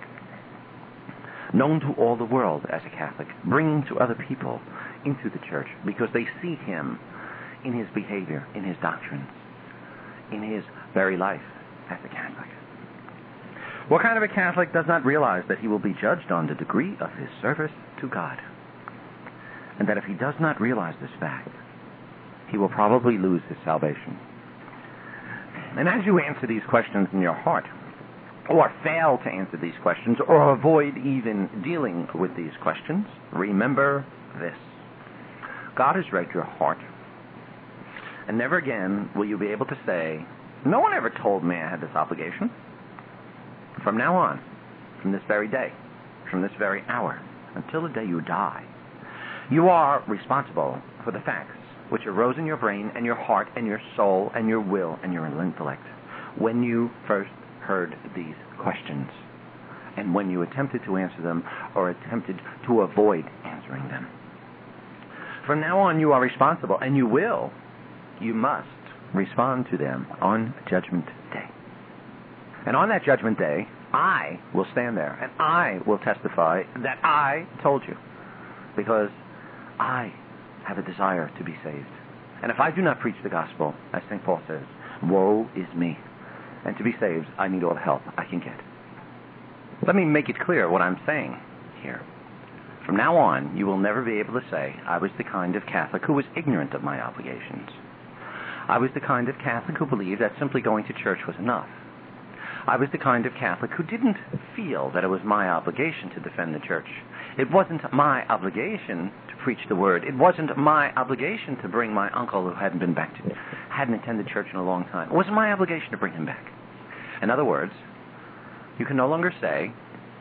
known to all the world as a Catholic, bringing to other people into the church because they see him in his behavior, in his doctrines, in his very life as a Catholic. What kind of a Catholic does not realize that he will be judged on the degree of his service to God? And that if he does not realize this fact, he will probably lose his salvation. And as you answer these questions in your heart, or fail to answer these questions, or avoid even dealing with these questions, remember this. God has read your heart, and never again will you be able to say, no one ever told me I had this obligation. From now on, from this very day, from this very hour, until the day you die, you are responsible for the facts which arose in your brain and your heart and your soul and your will and your intellect when you first heard these questions and when you attempted to answer them or attempted to avoid answering them. From now on, you are responsible, and you will, you must respond to them on Judgment Day. And on that Judgment Day, I will stand there, and I will testify that I told you, because I have a desire to be saved. And if I do not preach the gospel, as Saint Paul says, woe is me. And to be saved, I need all the help I can get. Let me make it clear what I'm saying here. From now on, you will never be able to say, I was the kind of Catholic who was ignorant of my obligations. I was the kind of Catholic who believed that simply going to church was enough. I was the kind of Catholic who didn't feel that it was my obligation to defend the church. It wasn't my obligation to preach the word. It wasn't my obligation to bring my uncle who hadn't been back to, hadn't attended church in a long time. It wasn't my obligation to bring him back. In other words, you can no longer say,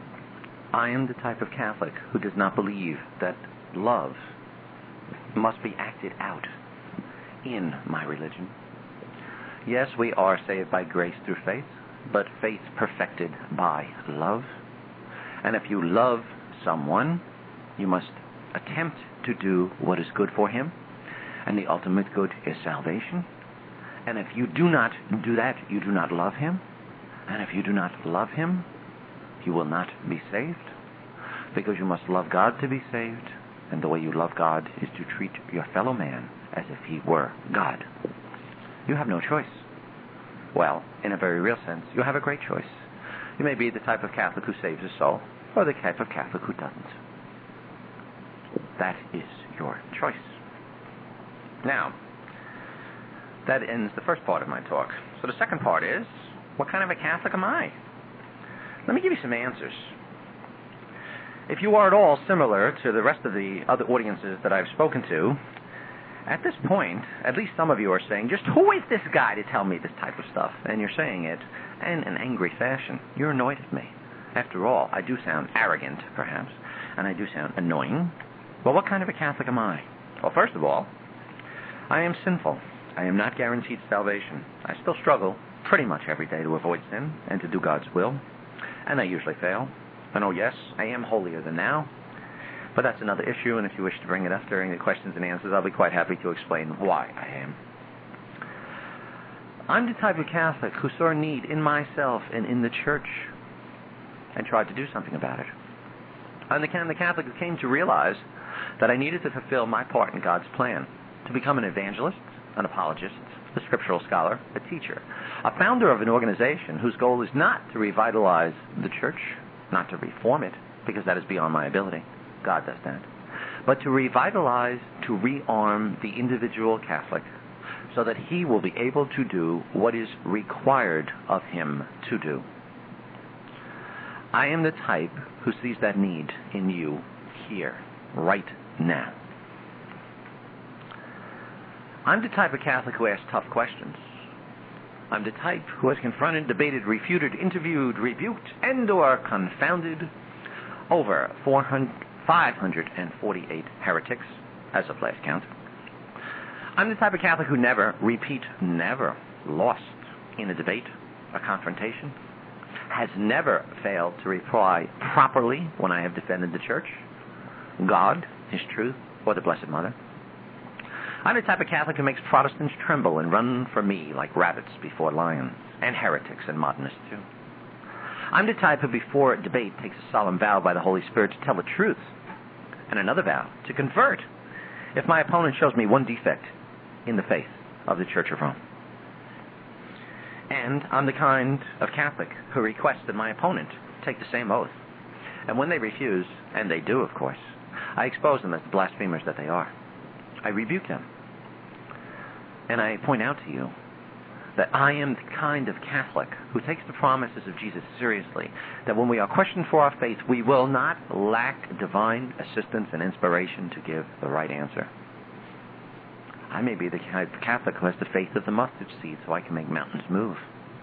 I am the type of Catholic who does not believe that love must be acted out in my religion. Yes, we are saved by grace through faith, but faith perfected by love. And if you love someone, you must attempt to do what is good for him, and the ultimate good is salvation. And if you do not do that, you do not love him. And if you do not love him, you will not be saved, because you must love God to be saved, and the way you love God is to treat your fellow man as if he were God. You have no choice. Well, in a very real sense, you have a great choice. You may be the type of Catholic who saves his soul, or the type of Catholic who doesn't. That is your choice. Now, that ends the first part of my talk. So the second part is, what kind of a Catholic am I? Let me give you some answers. If you are at all similar to the rest of the other audiences that I've spoken to, at this point, at least some of you are saying, just who is this guy to tell me this type of stuff? And you're saying it in an angry fashion. You're annoyed at me. After all, I do sound arrogant, perhaps, and I do sound annoying. Well, what kind of a Catholic am I? Well, first of all, I am sinful. I am not guaranteed salvation. I still struggle pretty much every day to avoid sin and to do God's will, and I usually fail. And oh yes, I am holier than thou. But that's another issue, and if you wish to bring it up during the questions and answers, I'll be quite happy to explain why I am. I'm the type of Catholic who saw a need in myself and in the church and tried to do something about it. I'm the kind of Catholic who came to realize that I needed to fulfill my part in God's plan, to become an evangelist, an apologist, a scriptural scholar, a teacher, a founder of an organization whose goal is not to revitalize the church, not to reform it, because that is beyond my ability. God does that. But to revitalize, to rearm the individual Catholic so that he will be able to do what is required of him to do. I am the type who sees that need in you here, right now. I'm the type of Catholic who asks tough questions. I'm the type who has confronted, debated, refuted, interviewed, rebuked, and or confounded over five hundred forty-eight heretics, as of last count. I'm the type of Catholic who never, repeat, never lost in a debate, a confrontation, has never failed to reply properly when I have defended the Church, God, His truth, or the Blessed Mother. I'm the type of Catholic who makes Protestants tremble and run for me like rabbits before lions, and heretics and modernists too. I'm the type who before a debate takes a solemn vow by the Holy Spirit to tell the truth, and another vow to convert if my opponent shows me one defect in the faith of the Church of Rome. And I'm the kind of Catholic who requests that my opponent take the same oath. And when they refuse, and they do, of course, I expose them as the blasphemers that they are. I rebuke them. And I point out to you that I am the kind of Catholic who takes the promises of Jesus seriously, that when we are questioned for our faith, we will not lack divine assistance and inspiration to give the right answer. I may be the kind of Catholic who has the faith of the mustard seed so I can make mountains move.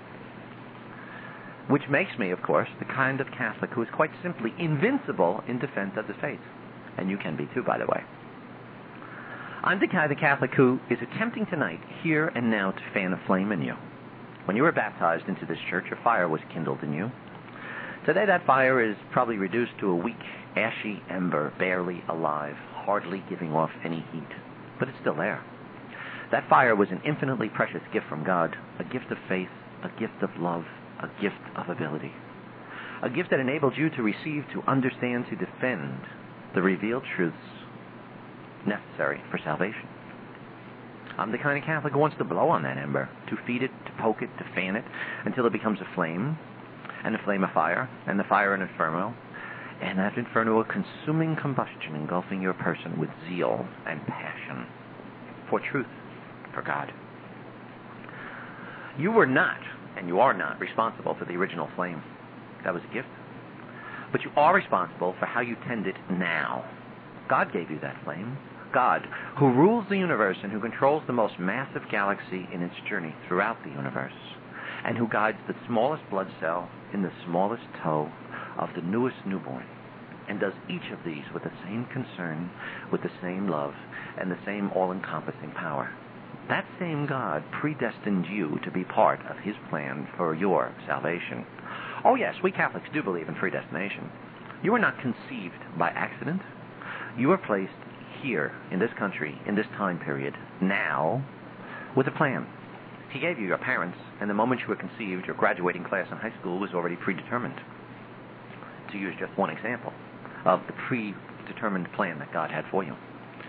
Which makes me, of course, the kind of Catholic who is quite simply invincible in defense of the faith. And you can be too, by the way. I'm the kind of Catholic who is attempting tonight, here and now, to fan a flame in you. When you were baptized into this church, a fire was kindled in you. Today that fire is probably reduced to a weak, ashy ember, barely alive, hardly giving off any heat. But it's still there. That fire was an infinitely precious gift from God, a gift of faith, a gift of love, a gift of ability. A gift that enabled you to receive, to understand, to defend the revealed truths necessary for salvation. I'm the kind of Catholic who wants to blow on that ember, to feed it, to poke it, to fan it, until it becomes a flame, and a flame of fire, and the fire an inferno, and that inferno a consuming combustion engulfing your person with zeal and passion for truth, for God. You were not, and you are not, responsible for the original flame. That was a gift. But you are responsible for how you tend it now. God gave you that flame. God, who rules the universe and who controls the most massive galaxy in its journey throughout the universe, and who guides the smallest blood cell in the smallest toe of the newest newborn, and does each of these with the same concern, with the same love, and the same all-encompassing power. That same God predestined you to be part of his plan for your salvation. Oh yes, we Catholics do believe in predestination. You were not conceived by accident. You were placed here, in this country, in this time period, now, with a plan. He gave you your parents, and the moment you were conceived, your graduating class in high school was already predetermined. To use just one example of the predetermined plan that God had for you.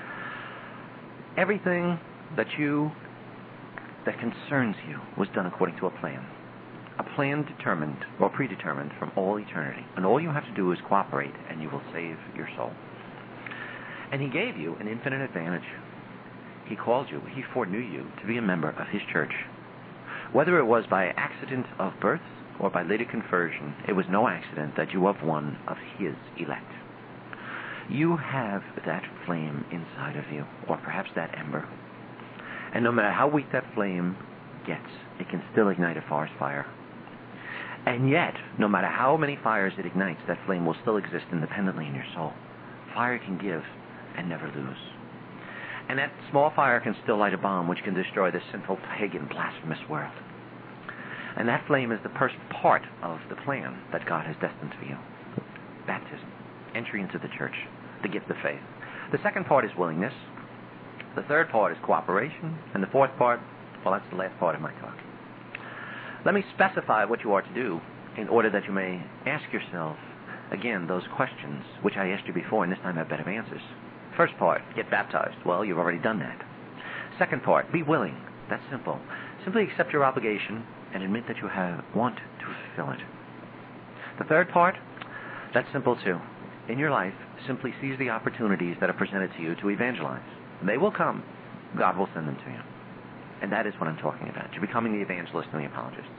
Everything that you, that concerns you, was done according to a plan. A plan determined, or predetermined, from all eternity. And all you have to do is cooperate, and you will save your soul. And he gave you an infinite advantage. He called you, he foreknew you to be a member of his church. Whether it was by accident of birth or by later conversion, it was no accident that you were one of his elect. You have that flame inside of you, or perhaps that ember. And no matter how weak that flame gets, it can still ignite a forest fire. And yet, no matter how many fires it ignites, that flame will still exist independently in your soul. Fire can give and never lose. And that small fire can still light a bomb which can destroy this sinful, pagan, blasphemous world. And that flame is the first part of the plan that God has destined for you. Baptism, entry into the church, the gift of faith. The second part is willingness. The third part is cooperation. And the fourth part, well, that's the last part of my talk. Let me specify what you are to do in order that you may ask yourself, again, those questions which I asked you before, and this time have better answers. First part, get baptized. Well, you've already done that. Second part, be willing. That's simple. Simply accept your obligation and admit that you have want to fulfill it. The third part, that's simple too. In your life, simply seize the opportunities that are presented to you to evangelize. They will come. God will send them to you. And that is what I'm talking about. You're becoming the evangelist and the apologist.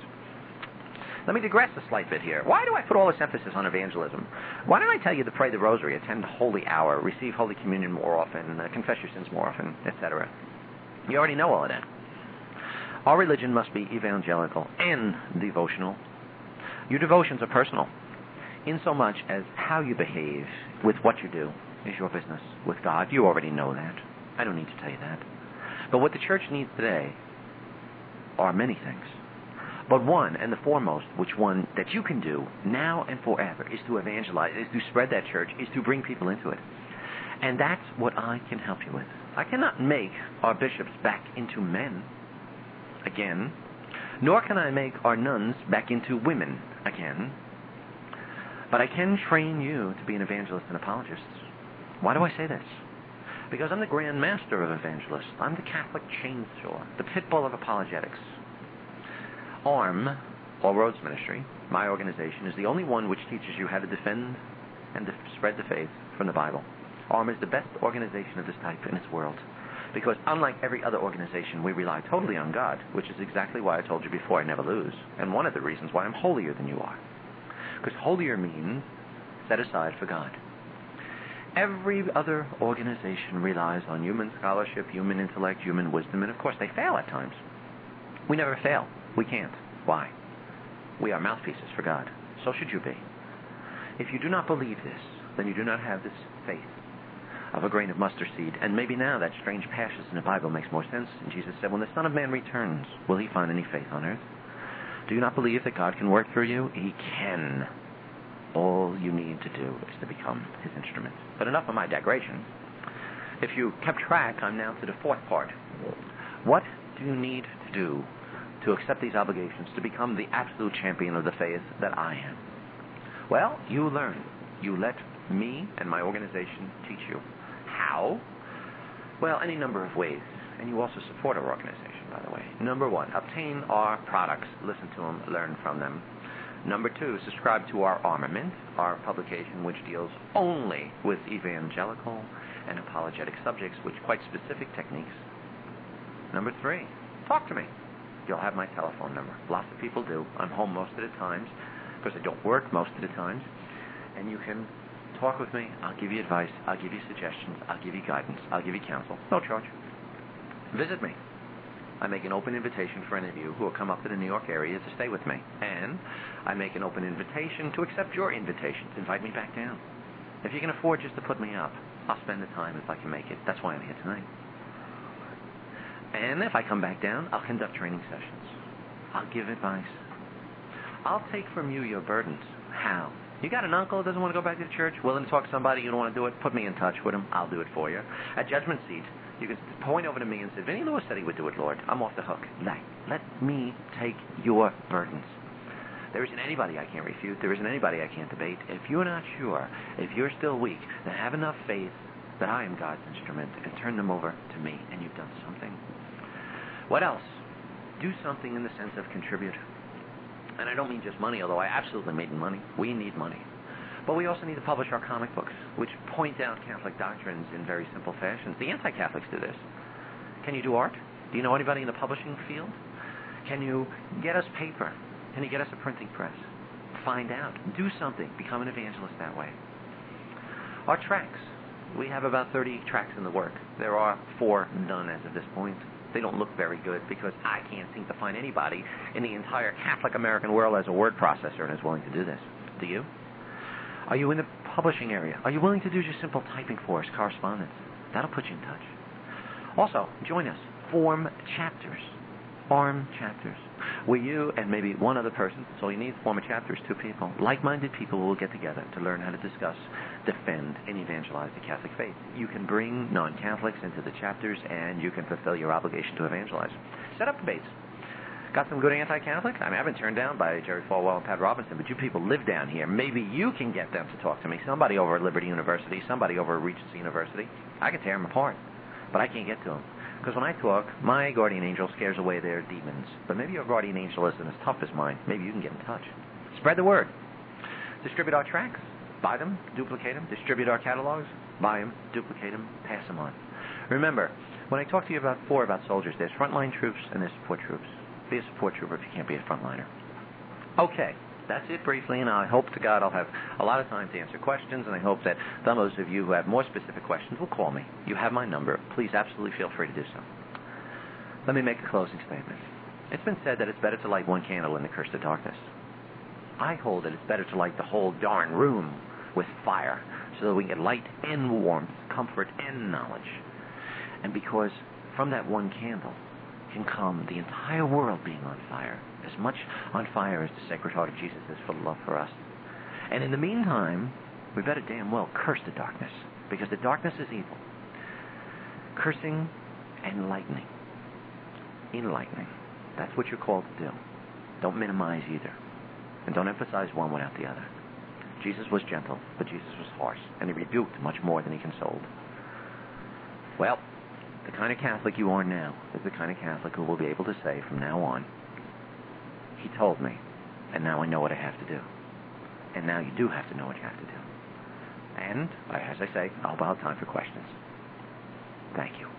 Let me digress a slight bit here. Why do I put all this emphasis on evangelism? Why don't I tell you to pray the rosary, attend Holy Hour, receive Holy Communion more often, uh, confess your sins more often, et cetera? You already know all of that. Our religion must be evangelical and devotional. Your devotions are personal, insomuch as how you behave with what you do is your business with God. You already know that. I don't need to tell you that. But what the church needs today are many things. But one, and the foremost, which one that you can do now and forever, is to evangelize, is to spread that church, is to bring people into it. And that's what I can help you with. I cannot make our bishops back into men again, nor can I make our nuns back into women again. But I can train you to be an evangelist and apologist. Why do I say this? Because I'm the grand master of evangelists. I'm the Catholic chainsaw, the pit bull of apologetics. ARM, All Roads Ministry, my organization, is the only one which teaches you how to defend and to spread the faith from the Bible. ARM is the best organization of this type in its world. Because unlike every other organization, we rely totally on God, which is exactly why I told you before I never lose, and one of the reasons why I'm holier than you are. Because holier means set aside for God. Every other organization relies on human scholarship, human intellect, human wisdom, and of course they fail at times. We never fail. We can't. Why? We are mouthpieces for God. So should you be. If you do not believe this, then you do not have this faith of a grain of mustard seed. And maybe now that strange passage in the Bible makes more sense. And Jesus said, when the Son of Man returns, will he find any faith on earth? Do you not believe that God can work through you? He can. All you need to do is to become his instrument. But enough of my digression. If you kept track, I'm now to the fourth part. What do you need to do to accept these obligations, to become the absolute champion of the faith that I am? Well, you learn. You let me and my organization teach you. How? Well, any number of ways. And you also support our organization, by the way. Number one, obtain our products. Listen to them, learn from them. Number two, subscribe to our Armament, our publication which deals only with evangelical and apologetic subjects with quite specific techniques. Number three, talk to me. You'll have my telephone number. Lots of people do. I'm home most of the times because I don't work most of the times. And you can talk with me. I'll give you advice. I'll give you suggestions. I'll give you guidance. I'll give you counsel. No charge. Visit me. I make an open invitation for any of you who will come up to the New York area to stay with me. And I make an open invitation to accept your invitations. Invite me back down. If you can afford just to put me up, I'll spend the time if I can make it. That's why I'm here tonight. And if I come back down, I'll conduct training sessions. I'll give advice. I'll take from you your burdens. How? You got an uncle who doesn't want to go back to the church? Willing to talk to somebody, you don't want to do it? Put me in touch with him. I'll do it for you. At Judgment Seat, you can point over to me and say, Vinny Lewis said he would do it, Lord. I'm off the hook. Let, let me take your burdens. There isn't anybody I can't refute. There isn't anybody I can't debate. If you're not sure, if you're still weak, then have enough faith that I am God's instrument and turn them over to me, and you've done something. What else? Do something in the sense of contribute. And I don't mean just money, although I absolutely need money. We need money. But we also need to publish our comic books, which point out Catholic doctrines in very simple fashions. The anti-Catholics do this. Can you do art? Do you know anybody in the publishing field? Can you get us paper? Can you get us a printing press? Find out. Do something. Become an evangelist that way. Our tracts. We have about thirty tracts in the work. There are four done as of this point. They don't look very good because I can't seem to find anybody in the entire Catholic American world as a word processor and is willing to do this. Do you? Are you in the publishing area? Are you willing to do just simple typing for us, correspondence? That'll put you in touch. Also, join us. Form chapters. Form chapters. Where you and maybe one other person, that's all you need, form a chapter is two people. Like-minded people will get together to learn how to discuss, defend, and evangelize the Catholic faith. You can bring non-Catholics into the chapters and you can fulfill your obligation to evangelize. Set up debates. Got some good anti-Catholic? I mean, I've been turned down by Jerry Falwell and Pat Robinson, but you people live down here. Maybe you can get them to talk to me. Somebody over at Liberty University, somebody over at Regency University. I can tear them apart, but I can't get to them. Because when I talk, my guardian angel scares away their demons. But maybe your guardian angel isn't as tough as mine. Maybe you can get in touch. Spread the word. Distribute our tracts. Buy them, duplicate them. Distribute our catalogs. Buy them, duplicate them, pass them on. Remember, when I talk to you about four about soldiers, there's frontline troops and there's support troops. Be a support trooper if you can't be a frontliner. Okay, that's it briefly, and I hope to God I'll have a lot of time to answer questions, and I hope that those of you who have more specific questions will call me. You have my number. Please absolutely feel free to do so. Let me make a closing statement. It's been said that it's better to light one candle than to curse the darkness. I hold that it's better to light the whole darn room with fire so that we can get light and warmth, comfort and knowledge. And because from that one candle can come the entire world being on fire, as much on fire as the Sacred Heart of Jesus is full of love for us. And in the meantime, we better damn well curse the darkness, because the darkness is evil. cursing, enlightening. Enlightening. That's what you're called to do. Don't minimize either. And don't emphasize one without the other. Jesus was gentle, but Jesus was harsh, and he rebuked much more than he consoled. Well, the kind of Catholic you are now is the kind of Catholic who will be able to say from now on, he told me, and now I know what I have to do. And now you do have to know what you have to do. And, as I say, I'll allow time for questions. Thank you.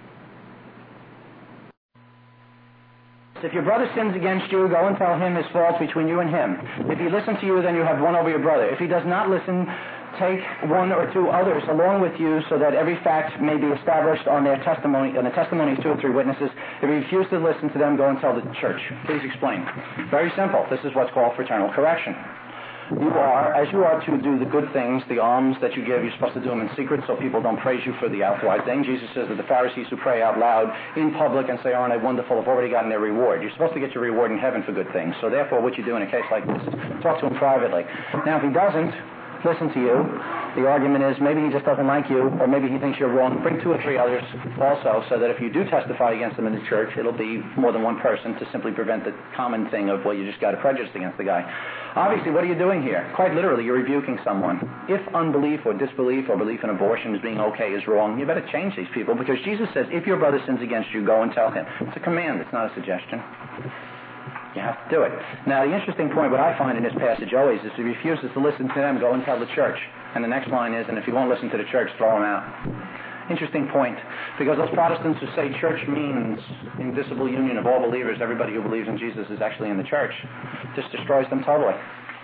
If your brother sins against you, go and tell him his faults between you and him. If he listens to you, then you have won over your brother. If he does not listen, take one or two others along with you so that every fact may be established on their testimony, on the testimony of two or three witnesses. If he refuses to listen to them, go and tell the church. Please explain. Very simple. This is what's called fraternal correction. You are, as you are to do the good things, the alms that you give, you're supposed to do them in secret so people don't praise you for the outright thing. Jesus says that the Pharisees who pray out loud in public and say, aren't I wonderful, have already gotten their reward. You're supposed to get your reward in heaven for good things. So therefore, what you do in a case like this is talk to him privately. Now, if he doesn't listen to you, the argument is maybe he just doesn't like you, or maybe he thinks you're wrong. Bring two or three others also, so that if you do testify against him in the church, it'll be more than one person to simply prevent the common thing of, well, you just got a prejudice against the guy. Obviously, what are you doing here? Quite literally, you're rebuking someone. If unbelief or disbelief or belief in abortion as being okay is wrong, you better change these people, because Jesus says, if your brother sins against you, go and tell him. It's a command, it's not a suggestion. You have to do it. Now, the interesting point, what I find in this passage always, is he refuses to listen to them, go and tell the church. And the next line is, and if he won't listen to the church, throw him out. Interesting point, because those Protestants who say church means invisible union of all believers, everybody who believes in Jesus is actually in the church, just destroys them totally.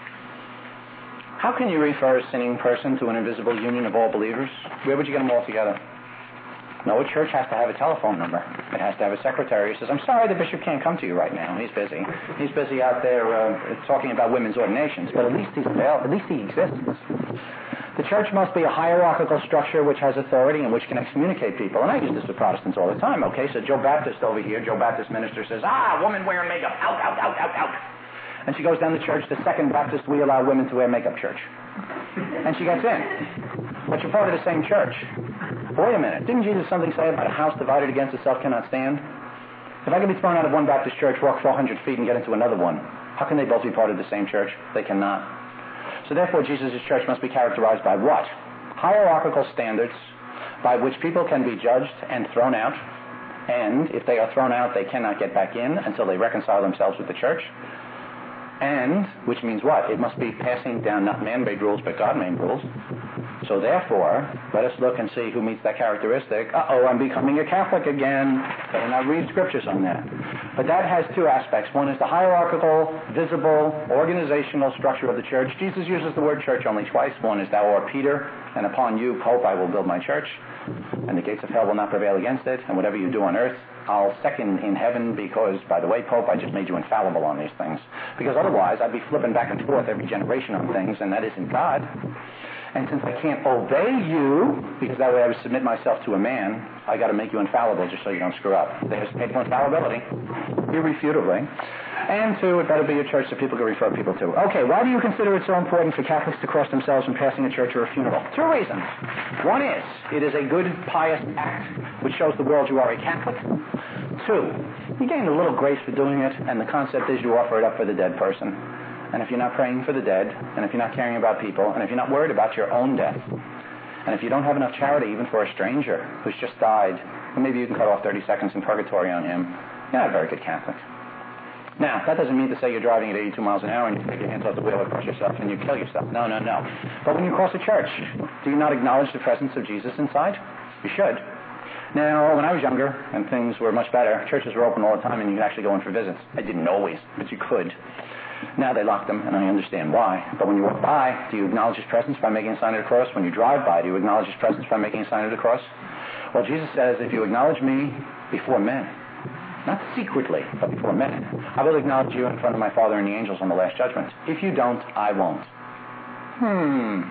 How can you refer a sinning person to an invisible union of all believers? Where would you get them all together? No, a church has to have a telephone number. It has to have a secretary who says, I'm sorry, the bishop can't come to you right now. He's busy. He's busy out there uh, talking about women's ordinations, but at least he's available. At least he exists. The church must be a hierarchical structure which has authority and which can excommunicate people. And I use this with Protestants all the time. Okay, so Joe Baptist over here, Joe Baptist minister says, ah, woman wearing makeup, out, out, out, out, out. And she goes down the church, the Second Baptist, we allow women to wear makeup church. And she gets in. But you're part of the same church. Wait a minute. Didn't Jesus something say about a house divided against itself cannot stand? If I could be thrown out of one Baptist church, walk four hundred feet and get into another one, how can they both be part of the same church? They cannot. So therefore, Jesus' church must be characterized by what? Hierarchical standards by which people can be judged and thrown out. And if they are thrown out, they cannot get back in until they reconcile themselves with the church. And, which means what? It must be passing down not man-made rules, but God-made rules. So therefore, let us look and see who meets that characteristic. Uh-oh, I'm becoming a Catholic again. Better not read scriptures on that. But that has two aspects. One is the hierarchical, visible, organizational structure of the church. Jesus uses the word church only twice. One is, thou art Peter, and upon you, Pope, I will build my church. And the gates of hell will not prevail against it. And whatever you do on earth, I'll second in heaven, because, by the way, Pope, I just made you infallible on these things. Because otherwise, I'd be flipping back and forth every generation on things, and that isn't God. And since I can't obey you, because that way I would submit myself to a man, I got to make you infallible just so you don't screw up. There's papal infallibility, irrefutably. And two, it better be a church that people can refer people to. Okay, why do you consider it so important for Catholics to cross themselves when passing a church or a funeral? Two reasons. One is, it is a good, pious act which shows the world you are a Catholic. Two, you gain a little grace for doing it, and the concept is you offer it up for the dead person. And if you're not praying for the dead, and if you're not caring about people, and if you're not worried about your own death, and if you don't have enough charity even for a stranger who's just died, well, maybe you can cut off thirty seconds in purgatory on him, you're not a very good Catholic. Now, that doesn't mean to say you're driving at eighty-two miles an hour and you take your hands off the wheel across yourself and you kill yourself. No, no, no. But when you cross a church, do you not acknowledge the presence of Jesus inside? You should. Now, when I was younger and things were much better, churches were open all the time and you could actually go in for visits. I didn't always, but you could. Now they lock them, and I understand why. But when you walk by, do you acknowledge his presence by making a sign of the cross? When you drive by, do you acknowledge his presence by making a sign of the cross? Well, Jesus says, if you acknowledge me before men, not secretly, but before men, I will acknowledge you in front of my Father and the angels on the last judgment. If you don't, I won't. Hmm.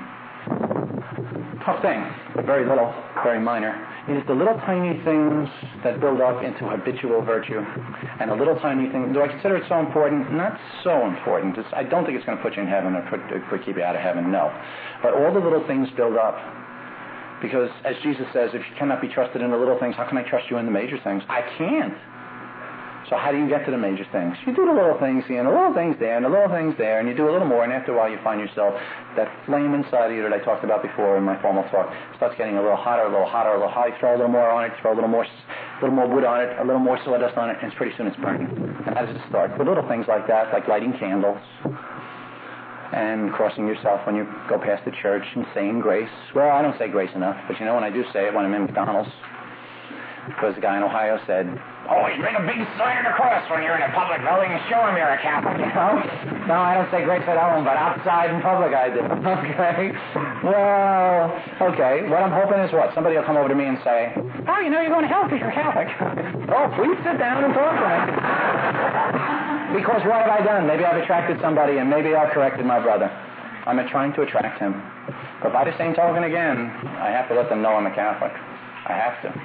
Tough thing, but very little, very minor. It is the little tiny things that build up into habitual virtue. And the little tiny thing, do I consider it so important? Not so important. It's, I don't think it's going to put you in heaven or, put, or keep you out of heaven, no. But all the little things build up Because, as Jesus says, if you cannot be trusted in the little things, how can I trust you in the major things? I can't. So how do you get to the major things? You do the little things here, and the little things there, and the little things there, and you do a little more, and after a while you find yourself, that flame inside of you that I talked about before in my formal talk, starts getting a little hotter, a little hotter, a little hotter. You throw a little more on it, throw a little more, a little more wood on it, a little more sawdust on it, and pretty soon it's burning. And how does it start? With little things like that, like lighting candles, and crossing yourself when you go past the church, and saying grace. Well, I don't say grace enough, but you know when I do say it, when I'm in McDonald's, because the guy in Ohio said, always bring a big sign of the cross when you're in a public building and show them you're a Catholic, you know? No, I don't say grace at home, but outside in public I do. Okay? Well, okay. What I'm hoping is what? Somebody will come over to me and say, oh, you know you're going to hell because you're Catholic. Oh, please sit down and talk to me. Because what have I done? Maybe I've attracted somebody, and maybe I've corrected my brother. I'm trying to attract him. But by the same token again, I have to let them know I'm a Catholic. I have to.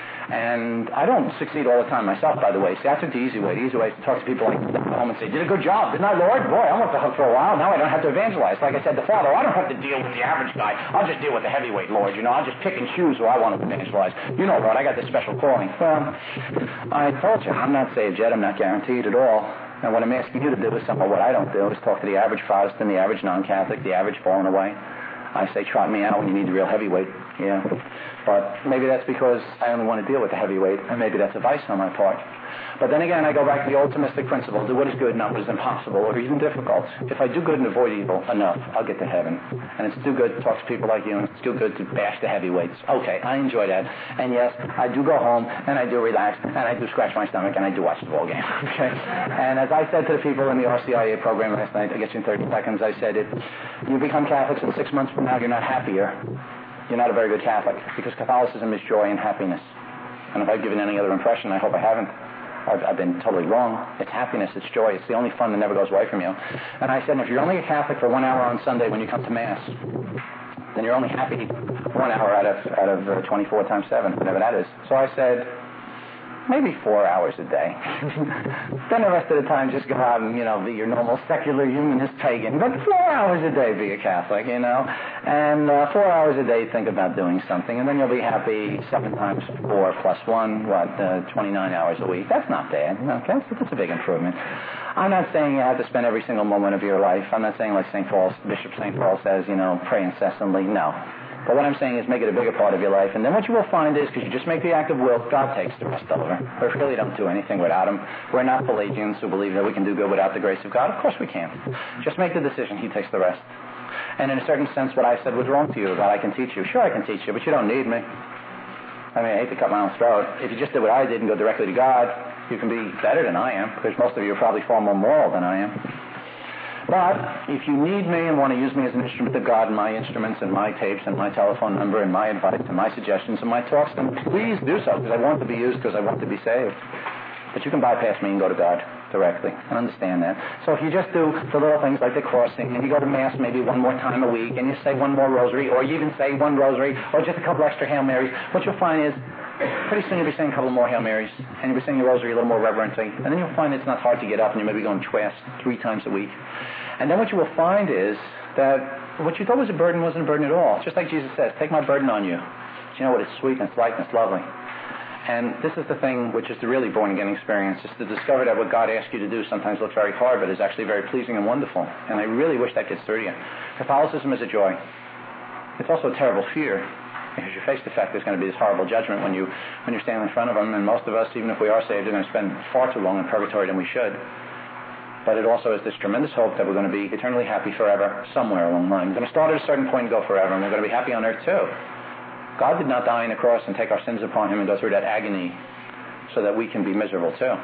And I don't succeed all the time myself, by the way. See, that's the easy way. The easy way is to talk to people like at home and say, did a good job, didn't I, Lord? Boy, I'm off the hook for a while. Now I don't have to evangelize. Like I said to Father, I don't have to deal with the average guy. I'll just deal with the heavyweight, Lord. You know, I'll just pick and choose who I want to evangelize. You know, Lord, I got this special calling. Well, I told you, I'm not saved yet. I'm not guaranteed at all. And what I'm asking you to do is some of what I don't do, is talk to the average Protestant, the average non-Catholic, the average fallen away. I say, trot me out when you need the real heavyweight. Yeah. But maybe that's because I only want to deal with the heavyweight, and maybe that's a vice on my part. But then again, I go back to the old Thomistic principle, do what is good, not what is impossible, or even difficult. If I do good and avoid evil enough, I'll get to heaven. And it's too good to talk to people like you, and it's too good to bash the heavyweights. Okay, I enjoy that. And yes, I do go home, and I do relax, and I do scratch my stomach, and I do watch the ball game. Okay? And as I said to the people in the R C I A program last night, I get you in thirty seconds, I said, if you become Catholics and six months from now you're not happier, you're not a very good Catholic, because Catholicism is joy and happiness. And if I've given any other impression, I hope I haven't. I've, I've been totally wrong. It's happiness, it's joy, it's the only fun that never goes away from you. And I said, if you're only a Catholic for one hour on Sunday when you come to Mass, then you're only happy one hour out of out of uh, twenty-four times seven, whatever that is. So I said, maybe four hours a day. Then the rest of the time just go out and, you know, be your normal secular humanist pagan. But four hours a day be a Catholic, you know. And uh, four hours a day think about doing something. And then you'll be happy seven times four plus one, what, uh, twenty-nine hours a week. That's not bad. Okay, so that's a big improvement. I'm not saying you have to spend every single moment of your life. I'm not saying like Saint Paul, Bishop Saint Paul says, you know, pray incessantly. No. But what I'm saying is make it a bigger part of your life. And then what you will find is, because you just make the act of will, God takes the rest over. We really don't do anything without Him. We're not Pelagians who believe that we can do good without the grace of God. Of course we can. Just make the decision. He takes the rest. And in a certain sense, what I said was wrong to you. God, I can teach you. Sure, I can teach you, but you don't need me. I mean, I hate to cut my own throat. If you just did what I did and go directly to God, you can be better than I am, because most of you are probably far more moral than I am. But if you need me and want to use me as an instrument of God and my instruments and my tapes and my telephone number and my advice and my suggestions and my talks, then please do so, because I want to be used, because I want to be saved. But you can bypass me and go to God directly. I understand that. So if you just do the little things like the crossing, and you go to Mass maybe one more time a week, and you say one more rosary, or you even say one rosary, or just a couple extra Hail Marys, what you'll find is pretty soon you'll be saying a couple more Hail Marys, and you'll be saying your rosary a little more reverently, and then you'll find it's not hard to get up, and you may be going twice, three times a week. And then what you will find is that what you thought was a burden wasn't a burden at all. Just like Jesus says, take my burden on you. But you know what? It's sweet and it's light and it's lovely. And this is the thing which is the really born-again experience, is to discover that what God asks you to do sometimes looks very hard, but is actually very pleasing and wonderful. And I really wish that gets through to you. Catholicism is a joy. It's also a terrible fear, because you face the fact there's going to be this horrible judgment when you when you're standing in front of Him. And most of us, even if we are saved, are going to spend far too long in purgatory than we should. But it also is this tremendous hope that we're going to be eternally happy forever somewhere along the line. We're going to start at a certain point and go forever, and we're going to be happy on earth too. God did not die on the cross and take our sins upon Him and go through that agony so that we can be miserable too.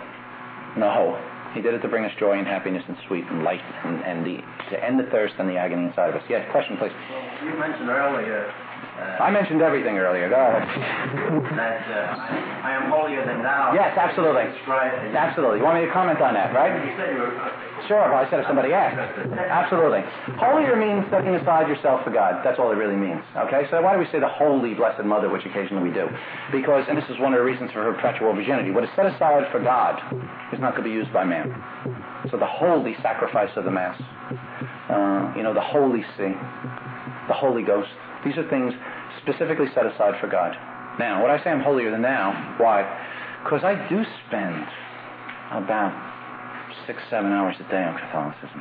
No. He did it to bring us joy and happiness and sweet and light and, and the, to end the thirst and the agony inside of us. Yes, question, please. Well, you mentioned earlier... Uh, I mentioned everything earlier. Go ahead. that uh, I, I am holier than thou. Yes, absolutely. Right. Absolutely. You want me to comment on that, right? You said you were... Sure, well, I said if somebody asked. Absolutely. Holier means setting aside yourself for God. That's all it really means. Okay? So why do we say the Holy Blessed Mother, which occasionally we do? Because, and this is one of the reasons for her perpetual virginity, what is set aside for God is not going to be used by man. So the holy sacrifice of the Mass, uh, you know, the Holy See, the Holy Ghost, these are things specifically set aside for God. Now, when I say I'm holier than thou, why? Because I do spend about six, seven hours a day on Catholicism.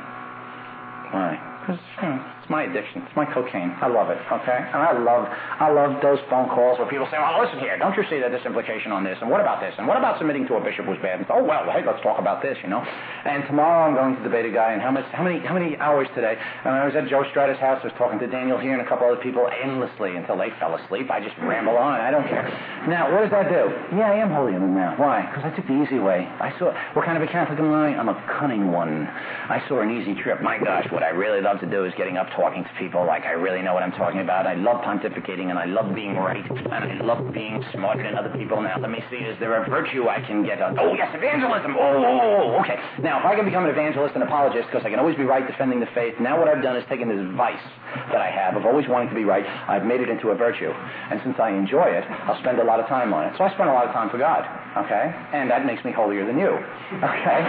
Why? Because you know, it's my addiction. It's my cocaine. I love it. Okay, and I love, I love those phone calls where people say, "Well, listen here. Don't you see that this implication on this? And what about this? And what about submitting to a bishop was bad?" And, oh well, hey, let's talk about this. You know. And tomorrow I'm going to debate a guy. And how much? How many? How many hours today? And I was at Joe Strata's house. I was talking to Daniel here and a couple other people endlessly until they fell asleep. I just ramble on. I don't care. Now, what does that do? Yeah, I am holier than thou. Why? Because I took the easy way. I saw. What kind of a Catholic am I? I'm a cunning one. I saw an easy trip. My gosh, what I really love to do is getting up talking to people like I really know what I'm talking about. I love pontificating, and I love being right, and I love being smarter than other people. Now, let me see, is there a virtue I can get on? Oh, yes, evangelism. Oh, oh, oh, okay. Now, if I can become an evangelist and apologist, because I can always be right defending the faith, now what I've done is taken this vice that I have of always wanting to be right, I've made it into a virtue. And since I enjoy it, I'll spend a lot of time on it. So I spend a lot of time for God, okay? And that makes me holier than you, okay?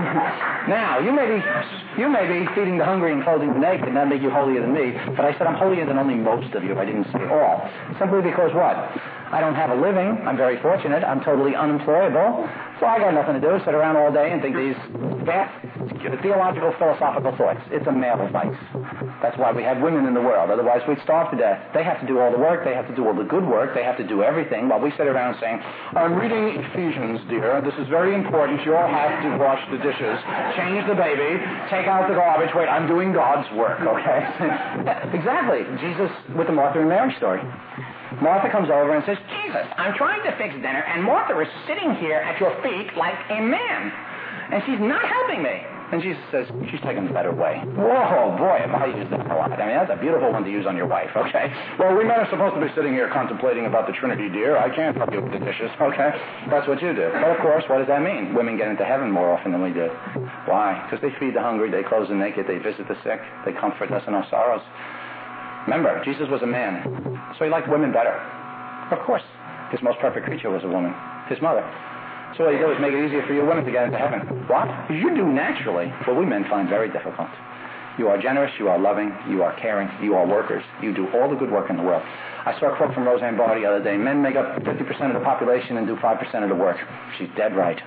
Now, you may be you may be feeding the hungry and clothing the naked, and that make you holier than me, but I said I'm holier than only most of you if I didn't say all. Simply because what? I don't have a living. I'm very fortunate. I'm totally unemployable. So I got nothing to do. Sit around all day and think these vast theological, philosophical thoughts. It's a male vice. That's why we have women in the world. Otherwise, we'd starve to death. They have to do all the work. They have to do all the good work. They have to do everything while we sit around saying, I'm reading Ephesians, dear. This is very important. You all have to wash the dishes, change the baby, take out the garbage. Wait, I'm doing God's work, okay? Exactly. Jesus with the Martha and Mary story. Martha comes over and says, Jesus, I'm trying to fix dinner, and Martha is sitting here at your feet like a man, and she's not helping me. And Jesus says, she's taking the better way. Whoa, boy, have I used that a lot. I mean, that's a beautiful one to use on your wife, okay? Well, we men are supposed to be sitting here contemplating about the Trinity, dear. I can't help you with the dishes, okay? That's what you do. But, of course, what does that mean? Women get into heaven more often than we do. Why? Because they feed the hungry, they clothe the naked, they visit the sick, they comfort us in our sorrows. Remember, Jesus was a man, so he liked women better. Of course, his most perfect creature was a woman, his mother. So what he did was make it easier for you women to get into heaven. What? You do naturally what we men find very difficult. You are generous, you are loving, you are caring, you are workers. You do all the good work in the world. I saw a quote from Roseanne Barr the other day. Men make up fifty percent of the population and do five percent of the work. She's dead right.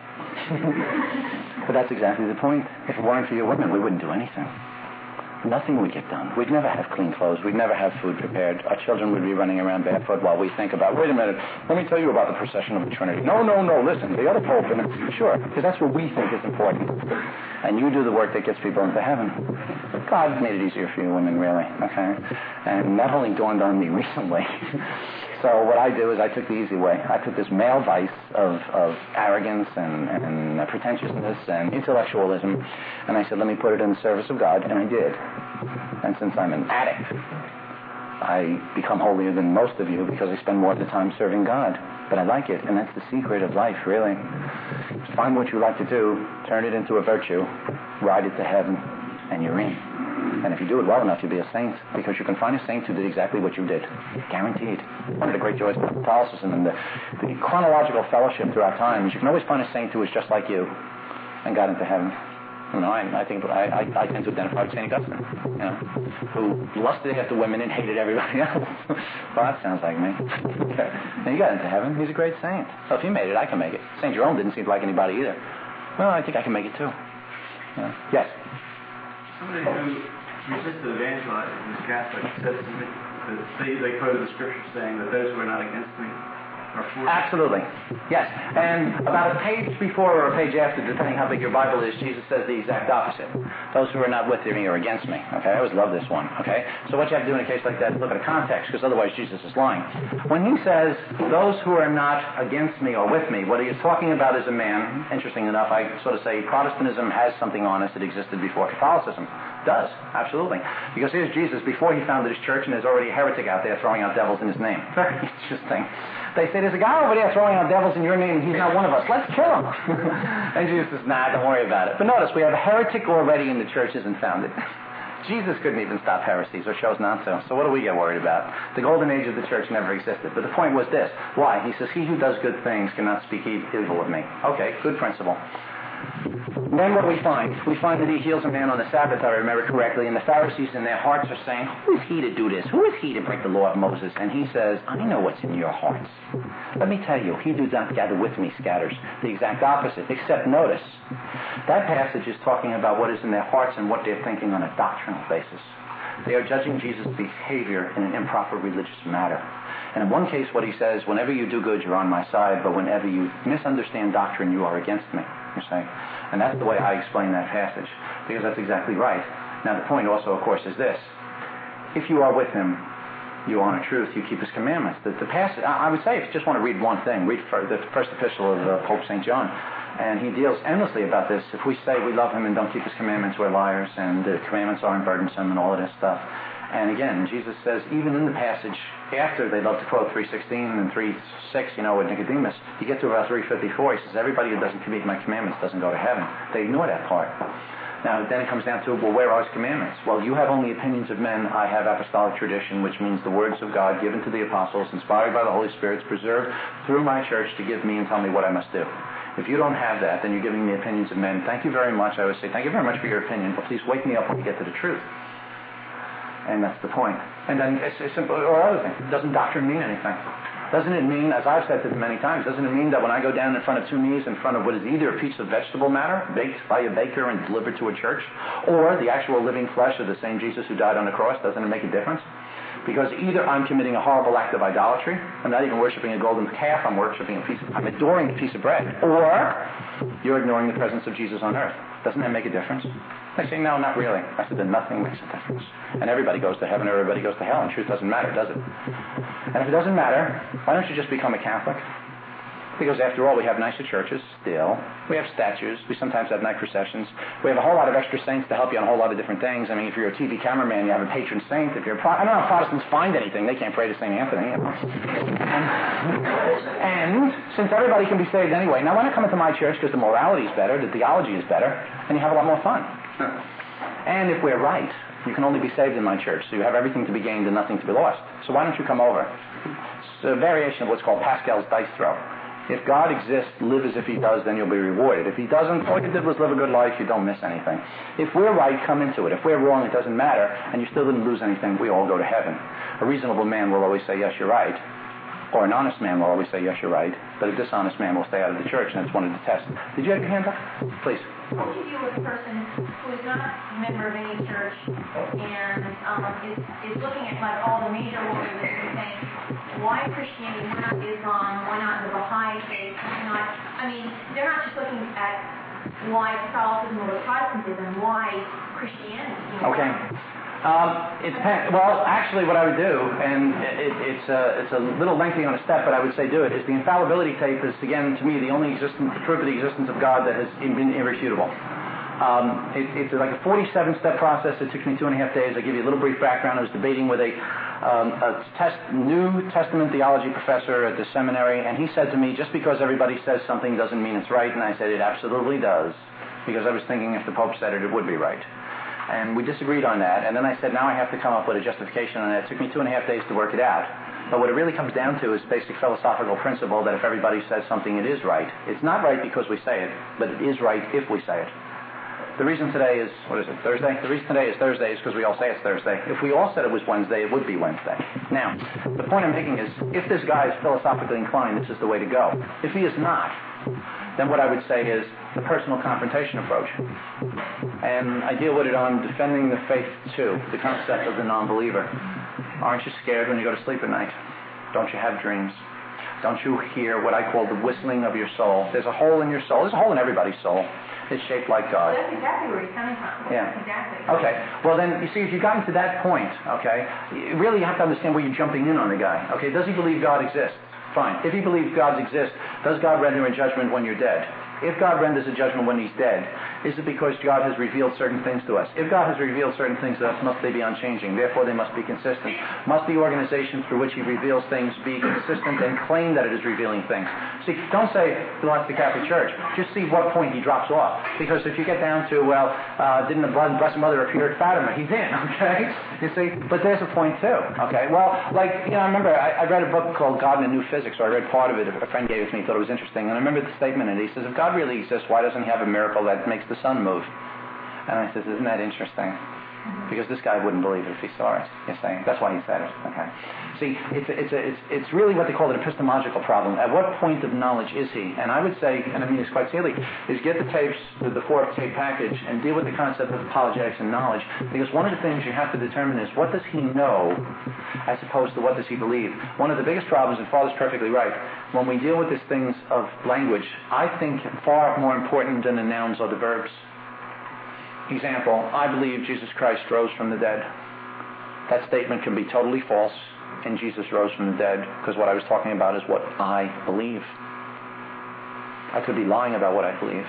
But that's exactly the point. If it weren't for you women, we wouldn't do anything. Nothing would get done. We'd never have clean clothes. We'd never have food prepared. Our children would be running around barefoot while we think about, wait a minute, let me tell you about the procession of the Trinity. No, no, no, listen, the other Pope, and sure, because that's what we think is important. And you do the work that gets people into heaven. God made it easier for you women, really, okay? And that only dawned on me recently. So what I do is I took the easy way. I took this male vice of, of arrogance and, and pretentiousness and intellectualism, and I said, let me put it in the service of God, and I did. And since I'm an addict, I become holier than most of you because I spend more of the time serving God. But I like it, and that's the secret of life, really. Find what you like to do, turn it into a virtue, ride it to heaven, and you're in. And if you do it well enough, you'll be a saint, because you can find a saint who did exactly what you did. Guaranteed. One of the great joys of Catholicism and the, the chronological fellowship throughout time is you can always find a saint who is just like you and got into heaven. You know, I, I think I, I, I tend to identify with Saint Augustine, you know, who lusted after women and hated everybody else. Well, that sounds like me. Okay. And he got into heaven. He's a great saint. So if he made it, I can make it. Saint Jerome didn't seem to like anybody either. Well, I think I can make it too. Yeah. Yes. Somebody who resisted evangelizing was Catholic said to me that they, they quoted the scripture saying that those who are not against me are for me. Absolutely. Yes. And about a page before or a page after, depending how big your Bible is, Jesus says the exact opposite. Those who are not with me are against me. Okay? I always love this one. Okay? So what you have to do in a case like that is look at the context, because otherwise Jesus is lying. When he says, those who are not against me or with me, what he is talking about is a man. Interesting enough, I sort of say Protestantism has something on us that existed before Catholicism. Does. Absolutely. Because here's Jesus before he founded his church, and there's already a heretic out there throwing out devils in his name. Very interesting. They say, there's a guy over there throwing out devils in your name, and he's not one of us. Let's kill him. And Jesus says, nah, don't worry about it. But notice, we have a heretic already in the church isn't founded. Jesus couldn't even stop heresies, or chose not to. So what do we get worried about? The golden age of the church never existed. But the point was this. Why? He says, he who does good things cannot speak evil of me. Okay, good principle. Then what we find? We find that he heals a man on the Sabbath, I remember correctly, and the Pharisees in their hearts are saying, who is he to do this? Who is he to break the law of Moses? And he says, I know what's in your hearts. Let me tell you, he who does not gather with me scatters. The exact opposite, except notice, that passage is talking about what is in their hearts and what they're thinking on a doctrinal basis. They are judging Jesus' behavior in an improper religious matter. And in one case, what he says, whenever you do good, you're on my side, but whenever you misunderstand doctrine, you are against me, you say. And that's the way I explain that passage, because that's exactly right. Now, the point also, of course, is this. If you are with him, you honor truth, you keep his commandments. The, the passage, I would say, if you just want to read one thing, read the first epistle of uh, Pope Saint John, and he deals endlessly about this. If we say we love him and don't keep his commandments, we're liars, and the commandments aren't burdensome and all of this stuff. And again, Jesus says, even in the passage after they love to quote three sixteen and three six, you know, with Nicodemus, you get to about three fifty-four, he says, everybody who doesn't keep my commandments doesn't go to heaven. They ignore that part. Now, then it comes down to, well, where are his commandments? Well, you have only opinions of men. I have apostolic tradition, which means the words of God given to the apostles, inspired by the Holy Spirit, preserved through my church to give me and tell me what I must do. If you don't have that, then you're giving me opinions of men. Thank you very much. I would say, thank you very much for your opinion, but please wake me up when you get to the truth. And that's the point. And then it's, it's simple, or other thing. Doesn't doctrine mean anything? Doesn't it mean, as I've said this many times, doesn't it mean that when I go down in front of two knees in front of what is either a piece of vegetable matter baked by a baker and delivered to a church, or the actual living flesh of the same Jesus who died on the cross, doesn't it make a difference? Because either I'm committing a horrible act of idolatry, I'm not even worshiping a golden calf, I'm worshiping a piece of, I'm adoring a piece of bread, or you're ignoring the presence of Jesus on earth. Doesn't that make a difference? They say, no, not really. I said, then nothing makes a difference. And everybody goes to heaven or everybody goes to hell, and truth doesn't matter, does it? And if it doesn't matter, why don't you just become a Catholic? Because after all, we have nicer churches still. We have statues. We sometimes have night processions. We have a whole lot of extra saints to help you on a whole lot of different things. I mean, if you're a T V cameraman, you have a patron saint. If you're a Pro- I don't know how Protestants find anything. They can't pray to Saint Anthony. You know? and, and since everybody can be saved anyway, now when I come into my church, because the morality is better, the theology is better, and you have a lot more fun. And if we're right, you can only be saved in my church, so you have everything to be gained and nothing to be lost. So why don't you come over? It's a variation of what's called Pascal's dice throw. If God exists, live as if he does, then you'll be rewarded. If he doesn't, all you did was live a good life, you don't miss anything. If we're right, come into it. If we're wrong, it doesn't matter, and you still didn't lose anything, we all go to heaven. A reasonable man will always say, yes, you're right. Or an honest man will always say, yes, you're right. But a dishonest man will stay out of the church, and that's one of the tests. Did you have your hand up? Please. What do you do with a person who is not a member of any church and um, is, is looking at like all the major religions and saying, why Christianity, why not Islam, why not the Baha'i faith, why not, I mean, they're not just looking at why Catholicism or Protestantism, why Christianity. You know, okay. Um, it depends. Well, actually, what I would do, and it, it's, a, it's a little lengthy on a step, but I would say do it, is the infallibility tape is, again, to me, the only existence, the proof of the existence of God that has been irrefutable. Um, it, it's like a forty-seven step process. It took me two and a half days. I give you a little brief background. I was debating with a, um, a test, New Testament theology professor at the seminary, and he said to me, just because everybody says something doesn't mean it's right, and I said, it absolutely does, because I was thinking if the Pope said it, it would be right. And we disagreed on that, and then I said, now I have to come up with a justification on that. It took me two and a half days to work it out. But what it really comes down to is basic philosophical principle that if everybody says something, it is right. It's not right because we say it, but it is right if we say it. The reason today is, what is it, Thursday? The reason today is Thursday is because we all say it's Thursday. If we all said it was Wednesday, it would be Wednesday. Now, the point I'm making is, if this guy is philosophically inclined, this is the way to go. If he is not, then what I would say is the personal confrontation approach. And I deal with it on defending the faith too, the concept of the non-believer. Aren't you scared when you go to sleep at night? Don't you have dreams? Don't you hear what I call the whistling of your soul? There's a hole in your soul. There's a hole in everybody's soul. It's shaped like God. Well, that's exactly where he's coming from. Yeah. Exactly. Okay. Well, then, you see, if you've gotten to that point, okay, you really have to understand where you're jumping in on the guy. Okay, does he believe God exists? Fine. If he believes God exists, does God render a judgment when you're dead? If God renders a judgment when he's dead, is it because God has revealed certain things to us? If God has revealed certain things to us, must they be unchanging? Therefore, they must be consistent. Must the organization through which he reveals things be consistent and claim that it is revealing things? See, don't say, belongs to the Catholic Church. Just see what point he drops off. Because if you get down to, well, uh, didn't the Blessed Mother appear at Fatima? He's in, okay? You see? But there's a point, too, okay? Well, like, you know, I remember I, I read a book called God and the New Physics, or I read part of it. A friend gave it to me, thought it was interesting. And I remember the statement, and he says, if God really exists, why doesn't he have a miracle that makes the sun move. And I said, isn't that interesting? Because this guy wouldn't believe it if he saw it. You're saying that's why he said it. Okay. See, it's a, it's a, it's it's really what they call an epistemological problem. At what point of knowledge is he? And I would say, and I mean this quite sincerely, is get the tapes, the, the four tape package, and deal with the concept of apologetics and knowledge. Because one of the things you have to determine is what does he know, as opposed to what does he believe. One of the biggest problems, and Father's perfectly right, when we deal with these things of language, I think far more important than the nouns are the verbs. Example, I believe Jesus Christ rose from the dead. That statement can be totally false, and Jesus rose from the dead, because what I was talking about is what I believe. I could be lying about what I believe.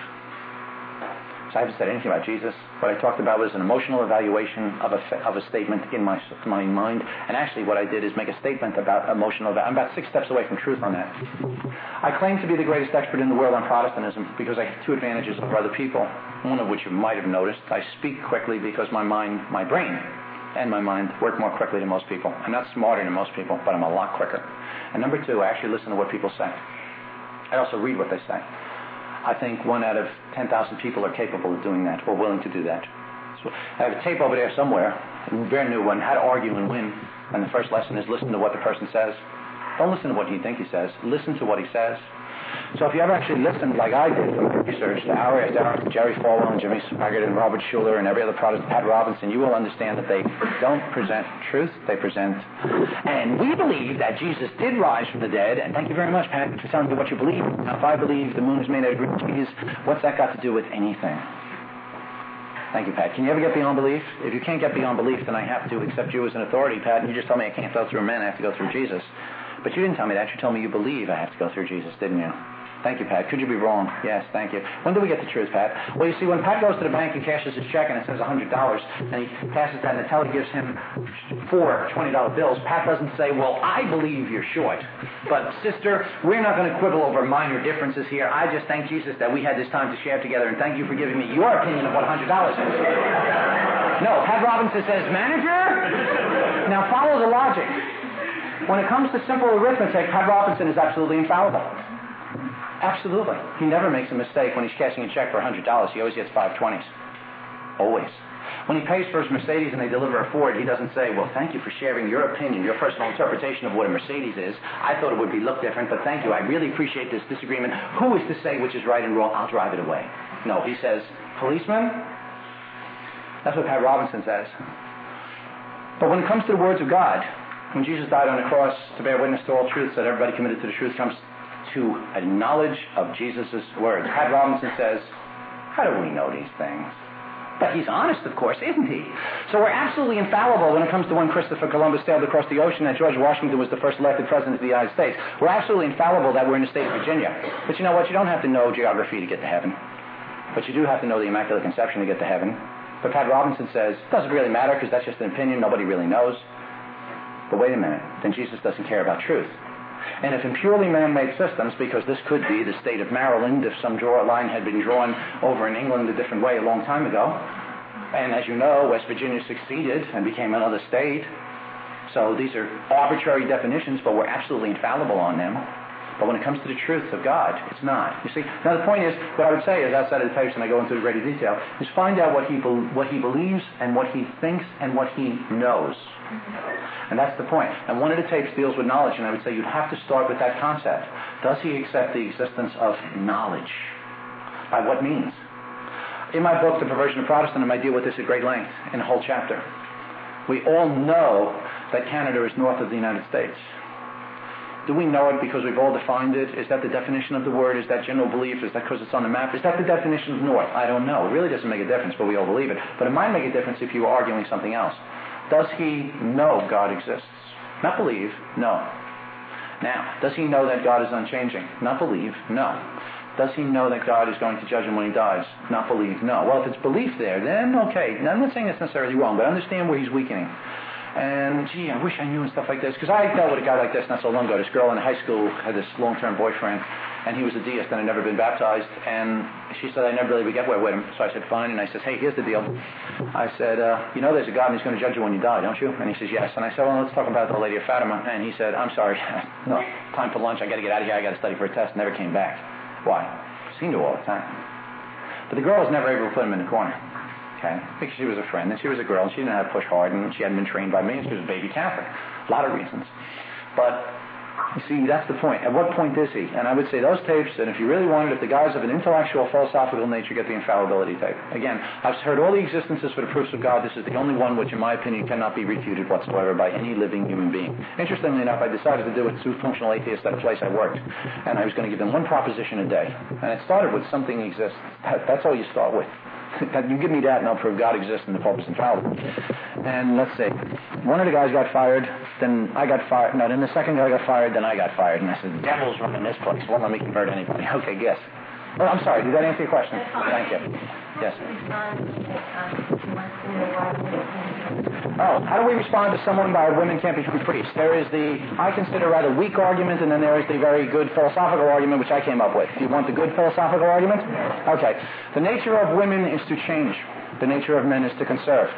So I haven't said anything about Jesus. What I talked about was an emotional evaluation of a, of a statement in my, my mind, and actually what I did is make a statement about emotional evaluation. I'm about six steps away from truth on that. I claim to be the greatest expert in the world on Protestantism because I have two advantages over other people, one of which you might have noticed. I speak quickly because my mind, my brain and my mind work more quickly than most people. I'm not smarter than most people, but I'm a lot quicker. And number two, I actually listen to what people say. I also read what they say. I think one out of ten thousand people are capable of doing that or willing to do that. So I have a tape over there somewhere, a very new one, How to Argue and Win. And the first lesson is listen to what the person says. Don't listen to what you think he says. Listen to what he says. So if you ever actually listened like I did from my research to hour after hour to Jerry Falwell and Jimmy Swaggart and Robert Schuller and every other Protestant, Pat Robinson, you will understand that they don't present truth, they present, and we believe that Jesus did rise from the dead, and thank you very much, Pat, for telling me what you believe. Now, if I believe the moon is made out of green cheese, what's that got to do with anything? Thank you, Pat. Can you ever get beyond belief? If you can't get beyond belief, then I have to accept you as an authority, Pat, and you just told me I can't go through men, I have to go through Jesus. But you didn't tell me that. You told me you believe I have to go through Jesus, didn't you? Thank you, Pat. Could you be wrong? Yes, thank you. When do we get the truth, Pat? Well, you see, when Pat goes to the bank and cashes his check and it says one hundred dollars, and he passes that and the teller gives him four twenty dollar bills, Pat doesn't say, well, I believe you're short. But, sister, we're not going to quibble over minor differences here. I just thank Jesus that we had this time to share together, and thank you for giving me your opinion of what one hundred dollars is. No, Pat Robinson says, manager? Now follow the logic. When it comes to simple arithmetic, Pat Robinson is absolutely infallible. Absolutely. He never makes a mistake when he's cashing a check for one hundred dollars. He always gets five twenties. Always. When he pays for his Mercedes and they deliver a Ford, he doesn't say, well, thank you for sharing your opinion, your personal interpretation of what a Mercedes is. I thought it would be look different, but thank you. I really appreciate this disagreement. Who is to say which is right and wrong? I'll drive it away. No, he says, policeman? That's what Pat Robinson says. But when it comes to the words of God, when Jesus died on the cross to bear witness to all truths, that everybody committed to the truth comes to a knowledge of Jesus' words. Pat Robinson says, how do we know these things? But he's honest, of course, isn't he? So we're absolutely infallible when it comes to when Christopher Columbus sailed across the ocean that George Washington was the first elected president of the United States. We're absolutely infallible that we're in the state of Virginia. But you know what? You don't have to know geography to get to heaven. But you do have to know the Immaculate Conception to get to heaven. But Pat Robinson says, it doesn't really matter because that's just an opinion. Nobody really knows. But wait a minute. Then Jesus doesn't care about truth. And if in purely man-made systems, because this could be the state of Maryland if some draw line had been drawn over in England a different way a long time ago, and as you know, West Virginia succeeded and became another state, so these are arbitrary definitions, but we're absolutely infallible on them. But when it comes to the truth of God, it's not. You see, now the point is, what I would say is, outside of the tapes, and I go into greater detail, is find out what he be- what he believes and what he thinks and what he knows. And that's the point. And one of the tapes deals with knowledge, and I would say you'd have to start with that concept. Does he accept the existence of knowledge? By what means? In my book, The Perversion of Protestantism, I deal with this at great length in a whole chapter. We all know that Canada is north of the United States. Do we know it because we've all defined it? Is that the definition of the word? Is that general belief? Is that because it's on the map? Is that the definition of north? I don't know. It really doesn't make a difference, but we all believe it. But it might make a difference if you were arguing something else. Does he know God exists? Not believe, no. Now, does he know that God is unchanging? Not believe, no. Does he know that God is going to judge him when he dies? Not believe, no. Well, if it's belief there, then okay. Now, I'm not saying it's necessarily wrong, but understand where he's weakening. And, gee, I wish I knew and stuff like this. Because I dealt with a guy like this not so long ago. This girl in high school had this long-term boyfriend, and he was a deist and had never been baptized. And she said, I never really would get with him. So I said, fine. And I said, hey, here's the deal. I said, uh, you know there's a God and he's going to judge you when you die, don't you? And he says, yes. And I said, well, let's talk about the Lady of Fatima. And he said, I'm sorry. No, time for lunch. I got to get out of here. I got to study for a test. Never came back. Why? Because he knew all the time. But the girl was never able to put him in the corner. Okay? Because she was a friend, and she was a girl, and she didn't know how to push hard, and she hadn't been trained by me, and she was a baby Catholic. A lot of reasons. But, you see, that's the point. At what point is he? And I would say those tapes, and if you really wanted, if the guys of an intellectual, philosophical nature, get the infallibility tape. Again, I've heard all the existences for the proofs of God. This is the only one which, in my opinion, cannot be refuted whatsoever by any living human being. Interestingly enough, I decided to do it to functional atheists at a place I worked. And I was going to give them one proposition a day. And it started with something exists. That, that's all you start with. You give me that and I'll prove God exists and the Pope is infallible. And let's see, one of the guys got fired, then I got fired, no, then the second guy got fired, then I got fired. And I said, the devil's running this place, won't let me convert anybody. Okay, guess. Oh, I'm sorry, did that answer your question? Thank you. Yes. Oh, how do we respond to someone by women can't become priests? There is the, I consider, rather weak argument, and then there is the very good philosophical argument, which I came up with. Do you want the good philosophical argument? Okay. The nature of women is to change. The nature of men is to conserve.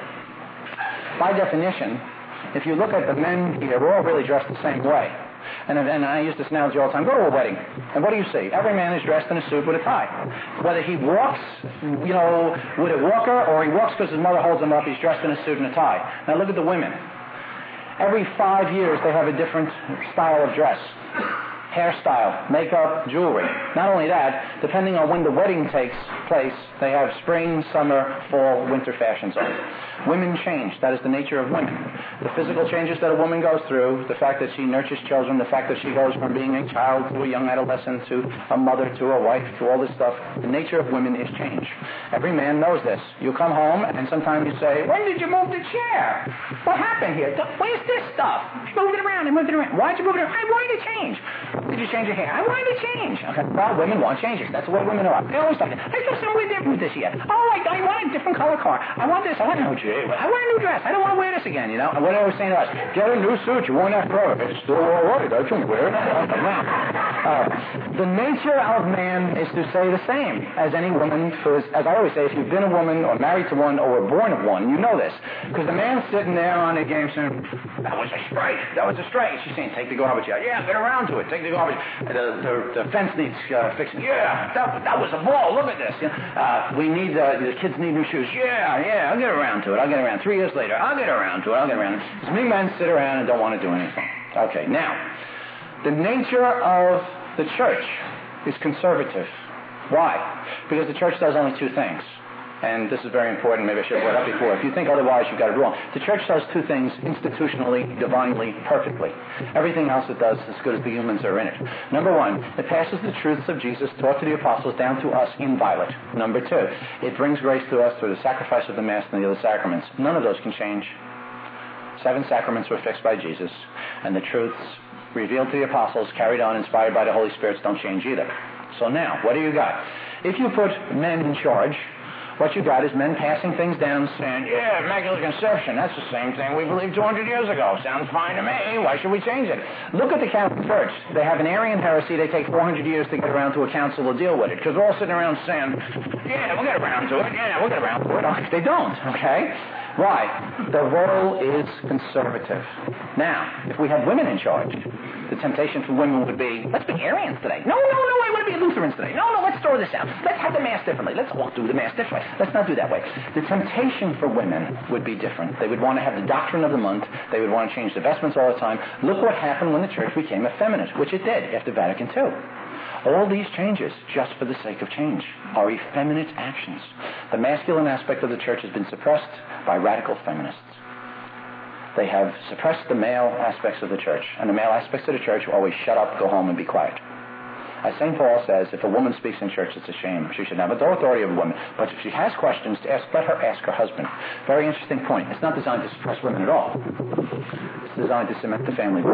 By definition, if you look at the men here, we're all really dressed the same way. And, and I use this analogy all the time. Go to a wedding, and what do you see? Every man is dressed in a suit with a tie. Whether he walks, you know, with a walker, or he walks because his mother holds him up, he's dressed in a suit and a tie. Now look at the women. Every five years they have a different style of dress. Hairstyle, makeup, jewelry. Not only that, depending on when the wedding takes place, they have spring, summer, fall, winter fashions on. Women change. That is the nature of women. The physical changes that a woman goes through, the fact that she nurtures children, the fact that she goes from being a child to a young adolescent to a mother to a wife to all this stuff, the nature of women is change. Every man knows this. You come home and sometimes you say, when did you move the chair? What happened here? Where's this stuff? I moved it around, I moved it around. Why'd you move it around? I wanted to change. Did you change your hair? I wanted to change. Okay. Well, women want changes. That's the way women are. They always talk. I thought somewhere different this year. Oh, I, I want a different color car. I want this. I want, oh, gee, I want a new dress. I don't want to wear this again, you know. And what are they saying to us? Get a new suit. You worn that forever. It's still all right. I can wear it. Uh, the nature of man is to say the same as any woman. Because, as I always say, if you've been a woman or married to one or were born of one, you know this. Because the man's sitting there on the game saying, that was a strike. That was a strike. She's saying, take the garbage out. Yeah, get around to it. Take the garbage. The, the, the fence needs uh, fixing. Yeah, that, that was a ball. Look at this. You know, uh, we need, uh, the kids need new shoes. Yeah, yeah, I'll get around to it. I'll get around. Three years later, I'll get around to it. I'll get around. Because me men sit around and don't want to do anything. Okay, now, the nature of the church is conservative. Why? Because the church does only two things. And this is very important. Maybe I should have brought it up before. If you think otherwise, you've got it wrong. The church does two things institutionally, divinely, perfectly. Everything else it does is as good as the humans are in it. Number one, it passes the truths of Jesus taught to the apostles down to us inviolate. Number two, it brings grace to us through the sacrifice of the Mass and the other sacraments. None of those can change. Seven sacraments were fixed by Jesus, and the truths revealed to the apostles, carried on, inspired by the Holy Spirit, don't change either. So now, what do you got? If you put men in charge, what you got is men passing things down saying, yeah, Immaculate Conception, that's the same thing we believed two hundred years ago. Sounds fine to me. Why should we change it? Look at the Catholic Church. They have an Arian heresy. They take four hundred years to get around to a council to deal with it. Because they're all sitting around saying, yeah, we'll get around to it. Yeah, we'll get around to it. They don't, okay? Why? The role is conservative. Now, if we had women in charge, the temptation for women would be, let's be Arians today. No, no, no, I want to be Lutherans today. No, no, let's throw this out. Let's have the Mass differently. Let's all do the Mass differently. Let's not do that way. The temptation for women would be different. They would want to have the doctrine of the month. They would want to change the vestments all the time. Look what happened when the church became effeminate, which it did after Vatican Two. All these changes, just for the sake of change, are effeminate actions. The masculine aspect of the church has been suppressed by radical feminists. They have suppressed the male aspects of the church, and the male aspects of the church will always shut up, go home, and be quiet. As Saint Paul says, if a woman speaks in church, it's a shame. She should have the authority of a woman. But if she has questions to ask, let her ask her husband. Very interesting point. It's not designed to suppress women at all. It's designed to cement the family.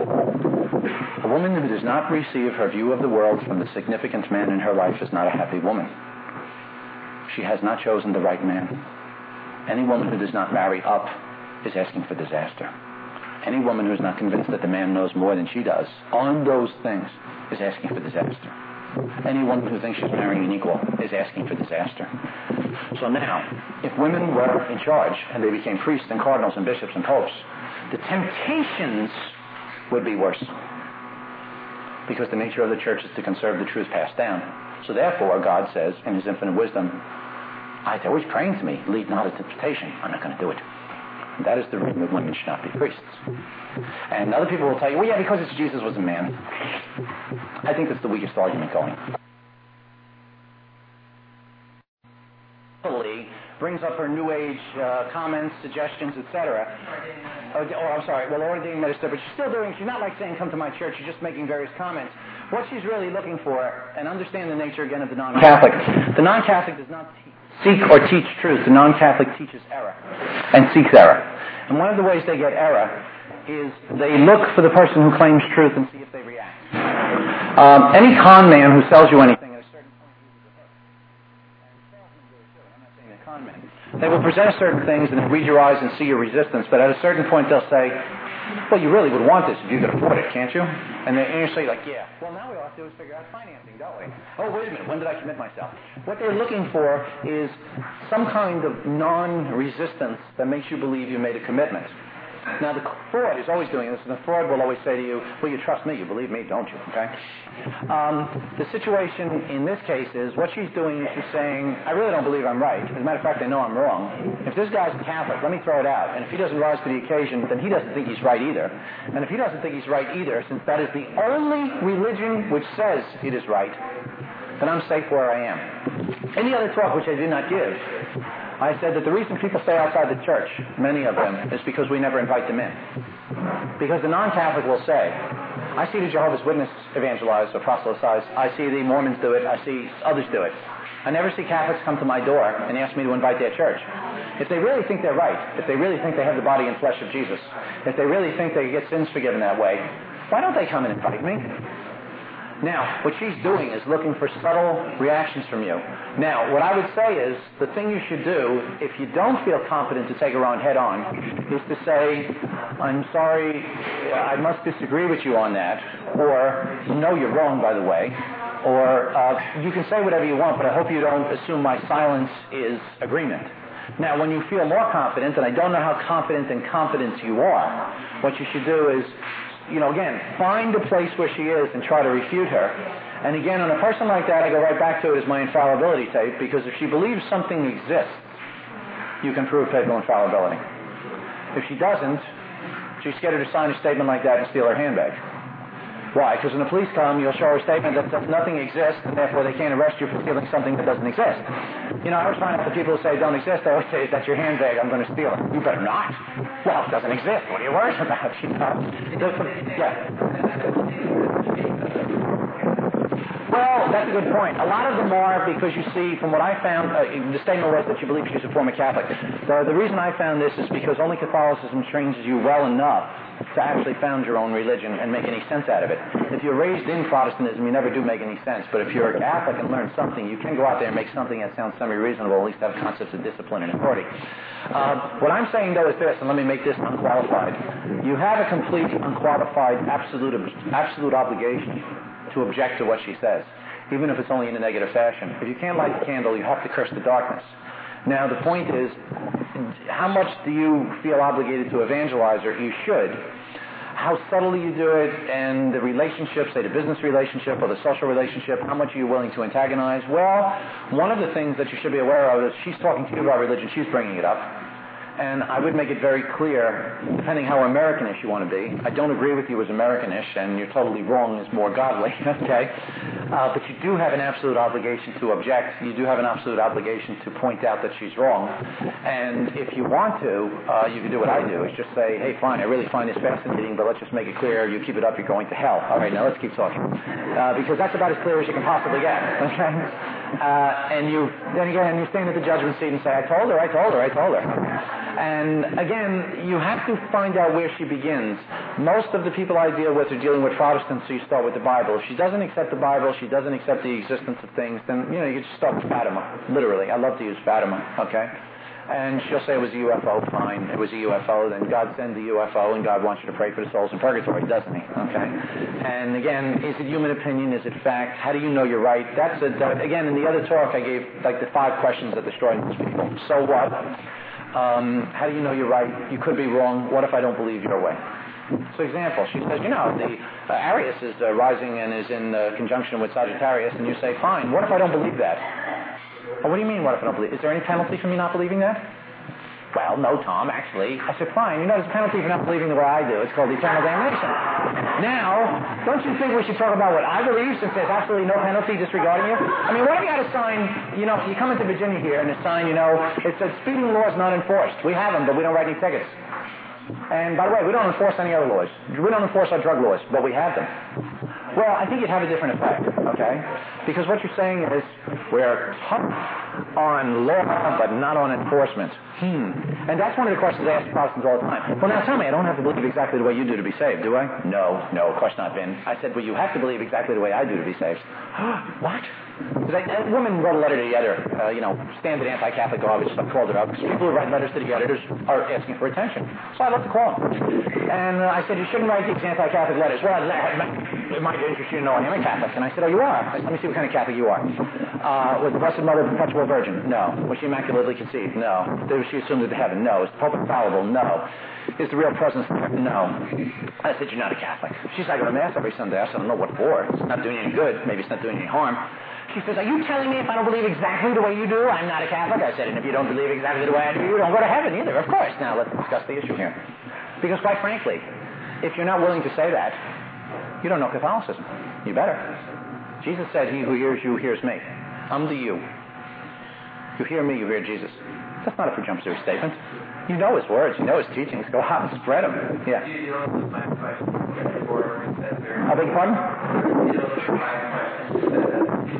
A woman who does not receive her view of the world from the significant man in her life is not a happy woman. She has not chosen the right man. Any woman who does not marry up is asking for disaster. Any woman who is not convinced that the man knows more than she does on those things is asking for disaster. Any woman who thinks she's marrying an equal is asking for disaster. So now, if women were in charge and they became priests and cardinals and bishops and popes, the temptations would be worse. Because the nature of the church is to conserve the truth passed down. So therefore, God says, in his infinite wisdom, I always praying to me, lead not into temptation. I'm not going to do it. And that is the reason that women should not be priests. And other people will tell you, well, yeah, because it's Jesus was a man. I think that's the weakest argument going. Brings up her New Age uh, comments, suggestions, et cetera. Oh, oh, I'm sorry. Well, ordained minister, but she's still doing. She's not like saying, "Come to my church." She's just making various comments. What she's really looking for, and understand the nature again of the non-Catholic. The non-Catholic does not seek or teach truth. The non-Catholic teaches error and seeks error. And one of the ways they get error is they look for the person who claims truth and see if they react. Um, any con man who sells you anything. They will present certain things and read your eyes and see your resistance, but at a certain point they'll say, well, you really would want this if you could afford it, can't you? And they answer you like, yeah. Well, now we all have to do is figure out financing, don't we? Oh, wait a minute, when did I commit myself? What they're looking for is some kind of non-resistance that makes you believe you made a commitment. Now, the fraud is always doing this, and the fraud will always say to you, well, you trust me, you believe me, don't you, okay? Um, the situation in this case is, what she's doing is she's saying, I really don't believe I'm right. As a matter of fact, I know I'm wrong. If this guy's a Catholic, let me throw it out. And if he doesn't rise to the occasion, then he doesn't think he's right either. And if he doesn't think he's right either, since that is the only religion which says it is right, then I'm safe where I am. Any other talk which I did not give, I said that the reason people stay outside the church, many of them, is because we never invite them in. Because the non-Catholic will say, I see the Jehovah's Witness evangelize or proselytize. I see the Mormons do it. I see others do it. I never see Catholics come to my door and ask me to invite their church. If they really think they're right, if they really think they have the body and flesh of Jesus, if they really think they get sins forgiven that way, why don't they come and invite me? Now, what she's doing is looking for subtle reactions from you. Now, what I would say is, the thing you should do, if you don't feel confident to take her on head on, is to say, I'm sorry, I must disagree with you on that, or, no, you're wrong, by the way, or, uh, you can say whatever you want, but I hope you don't assume my silence is agreement. Now, when you feel more confident, and I don't know how confident and confident you are, what you should do is, you know, again, find a place where she is and try to refute her. And again, on a person like that, I go right back to it as my infallibility tape, because if she believes something exists, you can prove papal infallibility. If she doesn't, she's scared to sign a statement like that and steal her handbag. Why? Because when the police come, you'll show her a statement that says nothing exists, and therefore they can't arrest you for stealing something that doesn't exist. You know, I always find out the people who say it don't exist, they always say, that's your handbag, I'm going to steal it. You better not. Well, it doesn't exist. What are you worried about? You know? Yeah. Well, that's a good point. A lot of them are because, you see, from what I found, uh, the statement was that you believe she's a former Catholic. The, the reason I found this is because only Catholicism trains you well enough to actually found your own religion and make any sense out of it. If you're raised in Protestantism, you never do make any sense. But if you're a Catholic and learn something, you can go out there and make something that sounds semi-reasonable, at least have concepts of discipline and authority. Uh, what I'm saying, though, is this, and let me make this unqualified. You have a complete, unqualified, absolute, absolute obligation to object to what she says, even if it's only in a negative fashion. If you can't light the candle, you have to curse the darkness. Now, the point is, how much do you feel obligated to evangelize her? You should. How subtly you do it, and the relationship, say the business relationship or the social relationship, how much are you willing to antagonize? Well, one of the things that you should be aware of is she's talking to you about religion, she's bringing it up. And I would make it very clear, depending how Americanish you want to be. I don't agree with you as Americanish, and you're totally wrong as more godly, okay? Uh, but you do have an absolute obligation to object. You do have an absolute obligation to point out that she's wrong. And if you want to, uh, you can do what I do, is just say, hey, fine, I really find this fascinating, but let's just make it clear, you keep it up, you're going to hell. All right, now let's keep talking. Uh, because that's about as clear as you can possibly get, okay? Uh, and you, then again, you stand at the judgment seat and say, I told her, I told her, I told her. And again, you have to find out where she begins. Most of the people I deal with are dealing with Protestants, so you start with the Bible. If she doesn't accept the Bible, she doesn't accept the existence of things, then, you know, you just start with Fatima, literally. I love to use Fatima, okay? And she'll say it was a U F O, fine, it was a U F O, then God sent the U F O, and God wants you to pray for the souls in purgatory, doesn't he? Okay? And again, is it human opinion, is it fact? How do you know you're right? That's a, that, again, in the other talk I gave, like, the five questions that destroy most people. So what? Um, how do you know you're right? You could be wrong. What if I don't believe your way? So example, she says, you know, the uh, Arius is uh, rising and is in uh, conjunction with Sagittarius, and you say, fine, what if I don't believe that? Well, what do you mean, what if I don't believe? Is there any penalty for me not believing that? Well, no, Tom, actually. I said, fine, you know, there's a penalty for not believing the way I do. It's called eternal damnation. Now, don't you think we should talk about what I believe, since there's absolutely no penalty disregarding you? I mean, what if you had a sign, you know, you come into Virginia here, and a sign, you know, it says speeding laws not enforced. We have them, but we don't write any tickets. And by the way, we don't enforce any other laws. We don't enforce our drug laws, but we have them. Well, I think you'd have a different effect, okay? Because what you're saying is we're tough on law, but not on enforcement. Hmm. And that's one of the questions I ask Protestants all the time. Well, now tell me, I don't have to believe exactly the way you do to be saved, do I? No, no, of course not, Vin. I said, well, you have to believe exactly the way I do to be saved. What? Because a woman wrote a letter to the editor, uh, you know, standard anti-Catholic garbage, so I called her up, because people who write letters to the editors are asking for attention. So I love to call them. And uh, I said, you shouldn't write these anti-Catholic letters. Well, it might interest you to know I am a Catholic. And I said, oh, you are? I said, let me see what kind of Catholic you are. Uh, was the Blessed Mother a perpetual virgin? No. Was she immaculately conceived? No. Was she assumed into heaven? No. Is the Pope infallible? No. Is the real presence there? No. I said, you're not a Catholic. She's like, I go to Mass every Sunday. I said, I don't know what for. It's not doing any good. Maybe it's not doing any harm. She says, are you telling me if I don't believe exactly the way you do, I'm not a Catholic? I said, and if you don't believe exactly the way I do, you don't go to heaven either. Of course. Now, let's discuss the issue here. Because quite frankly, if you're not willing to say that, you don't know Catholicism. You better. Jesus said, he who hears you hears me. I'm the you. You hear me, you hear Jesus. That's not a presumptuous statement. You know his words. You know his teachings. Go out and spread them. Yeah. You know the five questions before it says there. I beg your pardon? You know the five questions.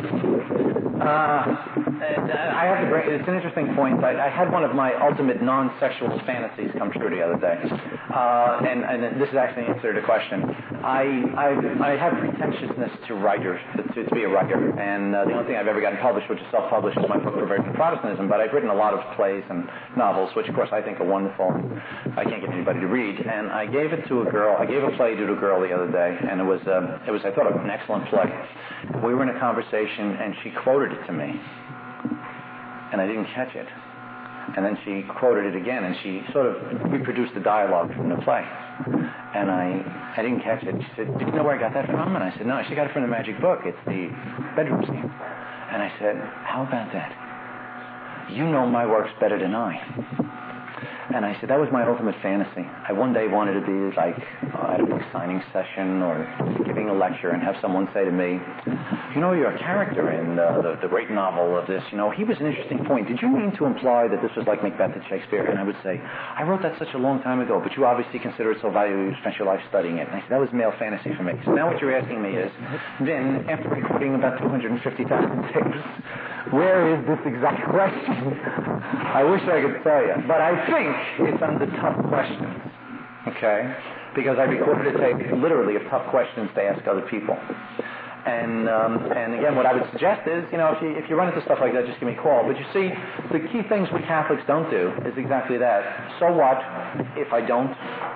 Uh, and, uh, I have to bring, it's an interesting point. I, I had one of my ultimate non-sexual fantasies come true the other day. Uh, and, and this is actually an answer to the question. I, I, I have pretentiousness to writers, to, to be a writer. And uh, the only thing I've ever gotten published, which is self-published, is my book, Perverting Protestantism. But I've written a lot of plays and novels, which of course I think are wonderful. I can't get anybody to read. And I gave it to a girl. I gave a play to a girl the other day. And it was, um, it was I thought, an excellent play. We were in a conversation, and she quoted it to me. And I didn't catch it. And then she quoted it again, and she sort of reproduced the dialogue from the play. And I I didn't catch it. She said, do you know where I got that from? And I said, no, she got it from the magic book. It's the bedroom scene. And I said, how about that? You know my works better than I. And I said, that was my ultimate fantasy. I one day wanted to be like uh, at a book signing session or giving a lecture and have someone say to me, you know, your character in uh, the, the great novel of this, you know, he was an interesting point. Did you mean to imply that this was like Macbeth at Shakespeare? And I would say, I wrote that such a long time ago, but you obviously consider it so valuable you spent your life studying it. And I said, that was male fantasy for me. So now what you're asking me is, then, after recording about two hundred fifty thousand tapes, where is this exact question? I wish I could tell you. But I think it's under tough questions, okay? Because I recorded a tape literally of tough questions to ask other people. And um, and again, what I would suggest is, you know, if you, if you run into stuff like that, just give me a call. But you see, the key things we Catholics don't do is exactly that. So what if I don't?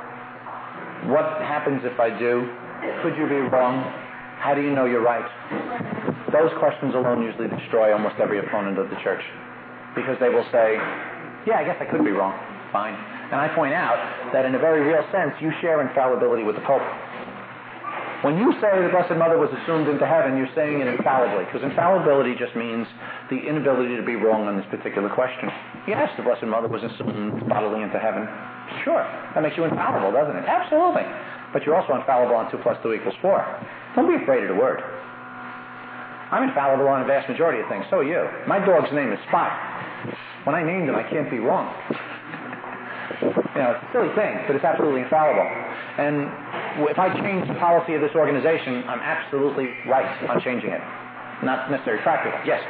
What happens if I do? Could you be wrong? How do you know you're right? Those questions alone usually destroy almost every opponent of the church. Because they will say, yeah, I guess I could be wrong. Fine. And I point out that in a very real sense, you share infallibility with the Pope. When you say the Blessed Mother was assumed into heaven, you're saying it infallibly. Because infallibility just means the inability to be wrong on this particular question. Yes, the Blessed Mother was assumed bodily into heaven. Sure. That makes you infallible, doesn't it? Absolutely. But you're also infallible on two plus two equals four. Don't be afraid of the word. I'm infallible on a vast majority of things. So are you. My dog's name is Spot. When I named him, I can't be wrong. You know, it's a silly thing, but it's absolutely infallible. And if I change the policy of this organization, I'm absolutely right on changing it. Not necessarily practical. Yes?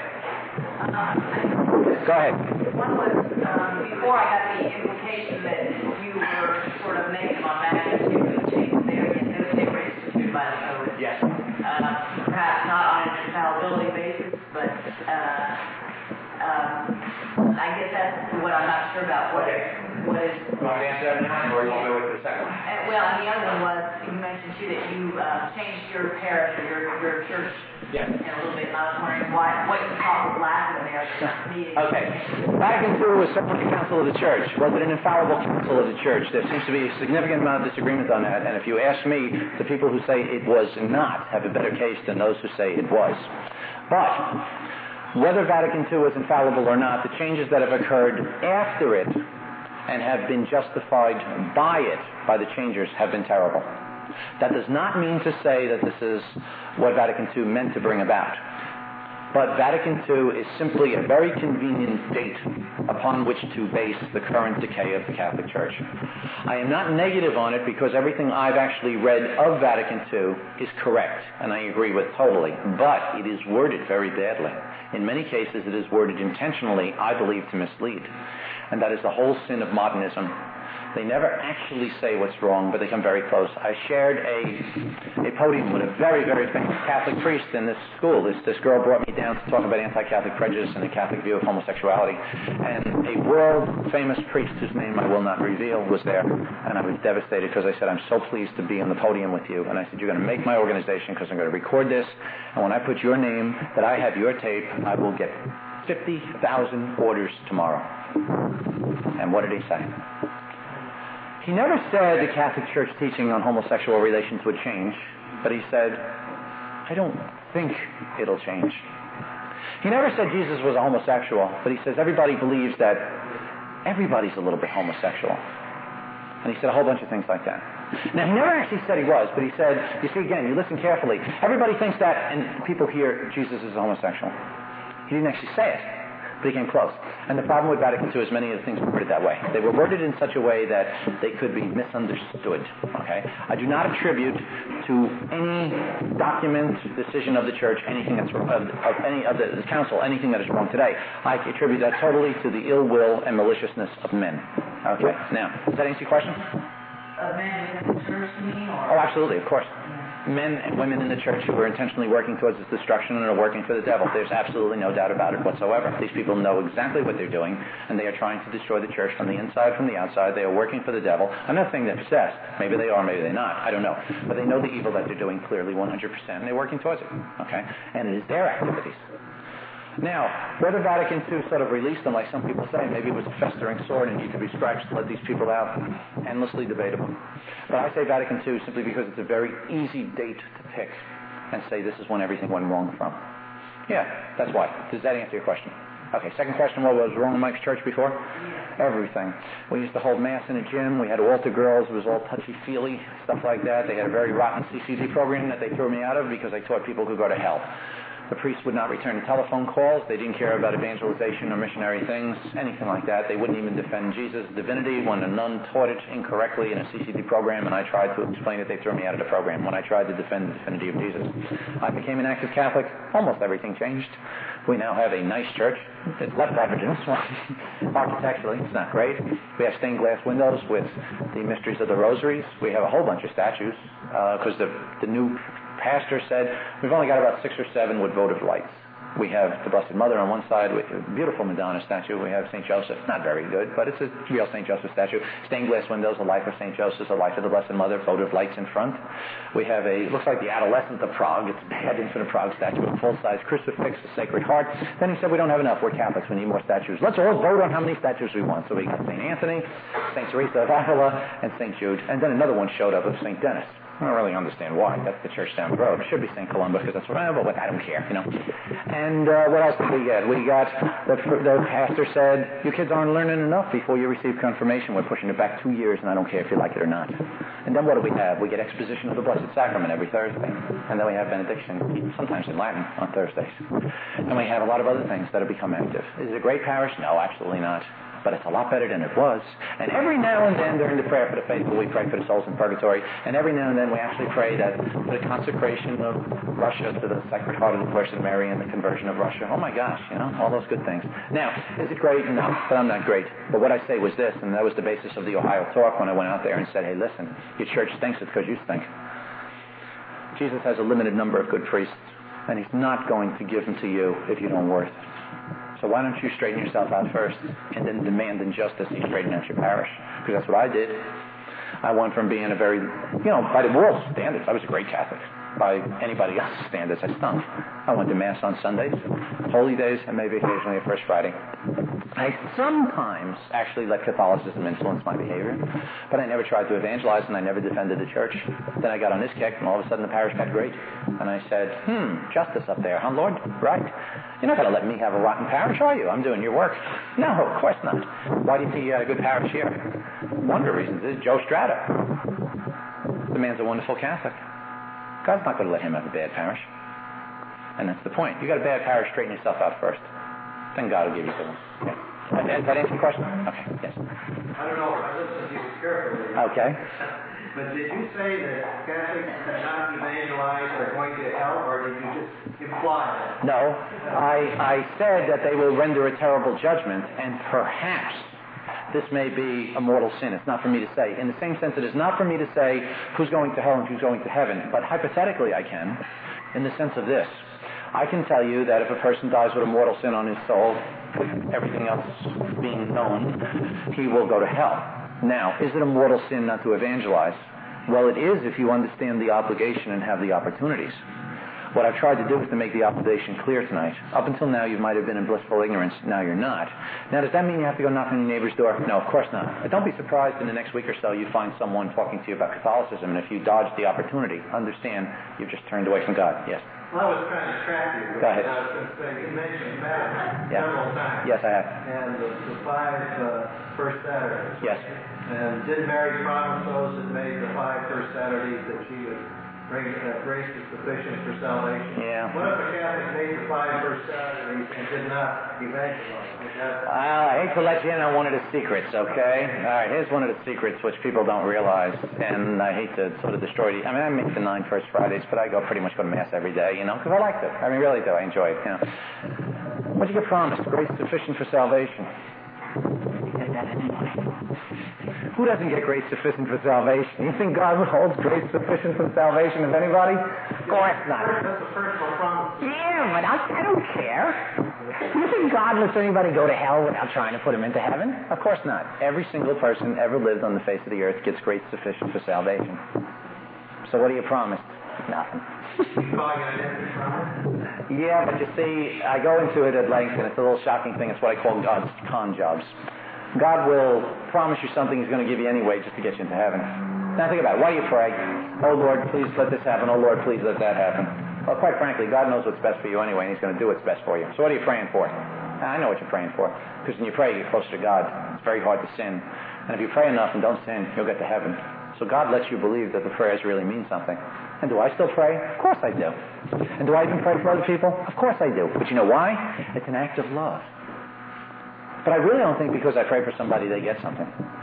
Uh, Go ahead. One was, um, before I got the implication that you were sort of making on magnitude of changes there, and those they were instituted by the Pope. Yes. Uh, perhaps not on an infallibility basis, but uh, um, I guess guess that's what I'm not sure about. What, Okay. what is... You want me to answer that now, or you want me to wait for the second one? Uh, well, and the other one was, you mentioned too that you uh, changed your parish or your, your church Yes. in a little bit, and I was wondering why, what you thought was lacking there at the meeting. Okay. Vatican two was certainly the Council of the Church. Was it an infallible Council of the Church? There seems to be a significant amount of disagreement on that, and if you ask me, the people who say it was not have a better case than those who say it was. But whether Vatican two was infallible or not, the changes that have occurred after it and have been justified by it, by the changers, have been terrible. That does not mean to say that this is what Vatican two meant to bring about. But Vatican two is simply a very convenient date upon which to base the current decay of the Catholic Church. I am not negative on it because everything I've actually read of Vatican two is correct, and I agree with totally. But it is worded very badly. In many cases, it is worded intentionally, I believe, to mislead. And that is the whole sin of modernism. They never actually say what's wrong, but they come very close. I shared a a podium with a very, very famous Catholic priest in this school. This this girl brought me down to talk about anti-Catholic prejudice and the Catholic view of homosexuality. And a world-famous priest, whose name I will not reveal, was there. And I was devastated because I said, I'm so pleased to be on the podium with you. And I said, you're going to make my organization because I'm going to record this. And when I put your name, that I have your tape, I will get fifty thousand orders tomorrow. And what did he say? He never said the Catholic Church teaching on homosexual relations would change, but he said, I don't think it'll change. He never said Jesus was a homosexual, but he says everybody believes that everybody's a little bit homosexual. And he said a whole bunch of things like that. Now, he never actually said he was, but he said, you see, again, you listen carefully. Everybody thinks that, and people hear Jesus is a homosexual. He didn't actually say it, but he came close. And the problem with Vatican two is many of the things were worded that way. They were worded in such a way that they could be misunderstood. Okay? I do not attribute to any document, decision of the Church, anything that's of, of any of the, the Council, anything that is wrong today. I attribute that totally to the ill will and maliciousness of men. Okay? Now, does that answer your question? A man in the church, you mean? Or? Oh, absolutely, of course. Men and women in the church who are intentionally working towards its destruction and are working for the devil. There's absolutely no doubt about it whatsoever. These people know exactly what they're doing, and they are trying to destroy the church from the inside, from the outside. They are working for the devil. I'm not saying they're possessed. Maybe they are, maybe they're not. I don't know. But they know the evil that they're doing clearly one hundred percent, and they're working towards it. Okay? And it is their activities. Now, whether Vatican two sort of released them, like some people say, maybe it was a festering sword and you could be scratched to let these people out, endlessly debatable. But I say Vatican two simply because it's a very easy date to pick and say this is when everything went wrong from. Yeah, that's why. Does that answer your question? Okay, second question, what was wrong in Mike's church before? Everything. We used to hold mass in a gym. We had altar girls. It was all touchy-feely, stuff like that. They had a very rotten C C D program that they threw me out of because I taught people could go to hell. The priests would not return telephone calls. They didn't care about evangelization or missionary things, anything like that. They wouldn't even defend Jesus' divinity. When a nun taught it incorrectly in a C C D program and I tried to explain it, they threw me out of the program. When I tried to defend the divinity of Jesus, I became an active Catholic. Almost everything changed. We now have a nice church. It's less evidence. Architecturally, it's not great. We have stained glass windows with the mysteries of the rosaries. We have a whole bunch of statues because uh, the, the new pastor said we've only got about six or seven with votive lights. We have the Blessed Mother on one side with a beautiful Madonna statue. We have Saint Joseph, not very good, but it's a real Saint Joseph statue. Stained glass windows, the life of Saint Joseph, the life of the Blessed Mother, votive lights in front. We have a, looks like the Adolescent of Prague. It's a bad Infant of Prague statue with a full-size crucifix, the Sacred Heart. Then he said, we don't have enough. We're Catholics. We need more statues. Let's all vote on how many statues we want. So we got Saint Anthony, Saint Teresa of Avila, and Saint Jude. And then another one showed up of Saint Denis. I don't really understand why. That's the church down the road. It should be Saint Columba because that's what I, but I don't care, you know. And uh, what else did we get? We got, the, the pastor said, you kids aren't learning enough before you receive confirmation. We're pushing it back two years, and I don't care if you like it or not. And then what do we have? We get exposition of the Blessed Sacrament every Thursday. And then we have benediction, sometimes in Latin, on Thursdays. And we have a lot of other things that have become active. Is it a great parish? No, absolutely not. But it's a lot better than it was. And every now and then during the prayer for the faithful, we pray for the souls in purgatory. And every now and then we actually pray that for the consecration of Russia to the Sacred Heart of the Blessed Mary and the conversion of Russia. Oh my gosh, you know, all those good things. Now, is it great? No, but I'm not great. But what I say was this, and that was the basis of the Ohio talk when I went out there and said, hey, listen, your church stinks, it's because you stink. Jesus has a limited number of good priests, and he's not going to give them to you if you don't worth it. So why don't you straighten yourself out first and then demand injustice you straighten out your parish? Because that's what I did. I went from being a very, you know, by the world's standards, I was a great Catholic. By anybody else's standards, I stunk. I went to Mass on Sundays, holy days, and maybe occasionally a First Friday. I sometimes actually let Catholicism influence my behavior, but I never tried to evangelize, and I never defended the church. Then I got on this kick, and all of a sudden the parish got great. And I said, hmm, justice up there, huh, Lord? Right. You're not going to let me have a rotten parish, are you? I'm doing your work. No, of course not. Why do you think you had a good parish here? One of the reasons is Joe Strata. The man's a wonderful Catholic. God's not going to let him have a bad parish. And that's the point. You got a bad parish, straighten yourself out first. Then God will give you good ones. Yeah. Does that answer your question? Okay, yes. I don't know. I listened to you carefully. Okay. But did you say that Catholics that not evangelized are going to hell, or did you just imply that? No. I, I said that they will render a terrible judgment, and perhaps this may be a mortal sin. It's not for me to say. In the same sense, it is not for me to say who's going to hell and who's going to heaven. But hypothetically, I can, in the sense of this. I can tell you that if a person dies with a mortal sin on his soul, with everything else being known, he will go to hell. Now, is it a mortal sin not to evangelize? Well, it is if you understand the obligation and have the opportunities. What I've tried to do is to make the obligation clear tonight. Up until now, you might have been in blissful ignorance. Now you're not. Now, does that mean you have to go knock on your neighbor's door? No, of course not. But don't be surprised in the next week or so you find someone talking to you about Catholicism, and if you dodge the opportunity, understand you've just turned away from God. Yes? Well, I was trying to track you. Go ahead. I was going to say, you mentioned Fatima yeah. several times. Yes, I have. And the, the five uh, first Saturdays. Yes. And did Mary promise those that made the five first Saturdays that she would bring uh, grace is sufficient for salvation? Yeah. What if a Catholic made the five first Saturdays and did not evangelize? Well, I hate to let you in on one of the secrets, okay? All right, here's one of the secrets which people don't realize, and I hate to sort of destroy the... I mean, I make the nine First Fridays, but I go pretty much go to Mass every day, you know, because I like it. I mean, really do. I enjoy it, you know. What did you get promised? Grace sufficient for salvation. You get that anyway. Who doesn't get grace sufficient for salvation? You think God holds grace sufficient for salvation of anybody? Of course not. That's the personal promise. Yeah, but I, I don't care. You think God lets anybody go to hell without trying to put him into heaven? Of course not. Every single person ever lived on the face of the earth gets grace sufficient for salvation. So what do you promise? Nothing. Yeah, but you see, I go into it at length, and it's a little shocking thing. It's what I call God's con jobs. God will promise you something he's going to give you anyway just to get you into heaven. Now think about it. Why do you pray? Oh, Lord, please let this happen. Oh, Lord, please let that happen. Well, quite frankly, God knows what's best for you anyway, and he's going to do what's best for you. So what are you praying for? Now, I know what you're praying for, because when you pray, you get closer to God. It's very hard to sin. And if you pray enough and don't sin, you'll get to heaven. So God lets you believe that the prayers really mean something. And do I still pray? Of course I do. And do I even pray for other people? Of course I do. But you know why? It's an act of love. But I really don't think because I pray for somebody they get something.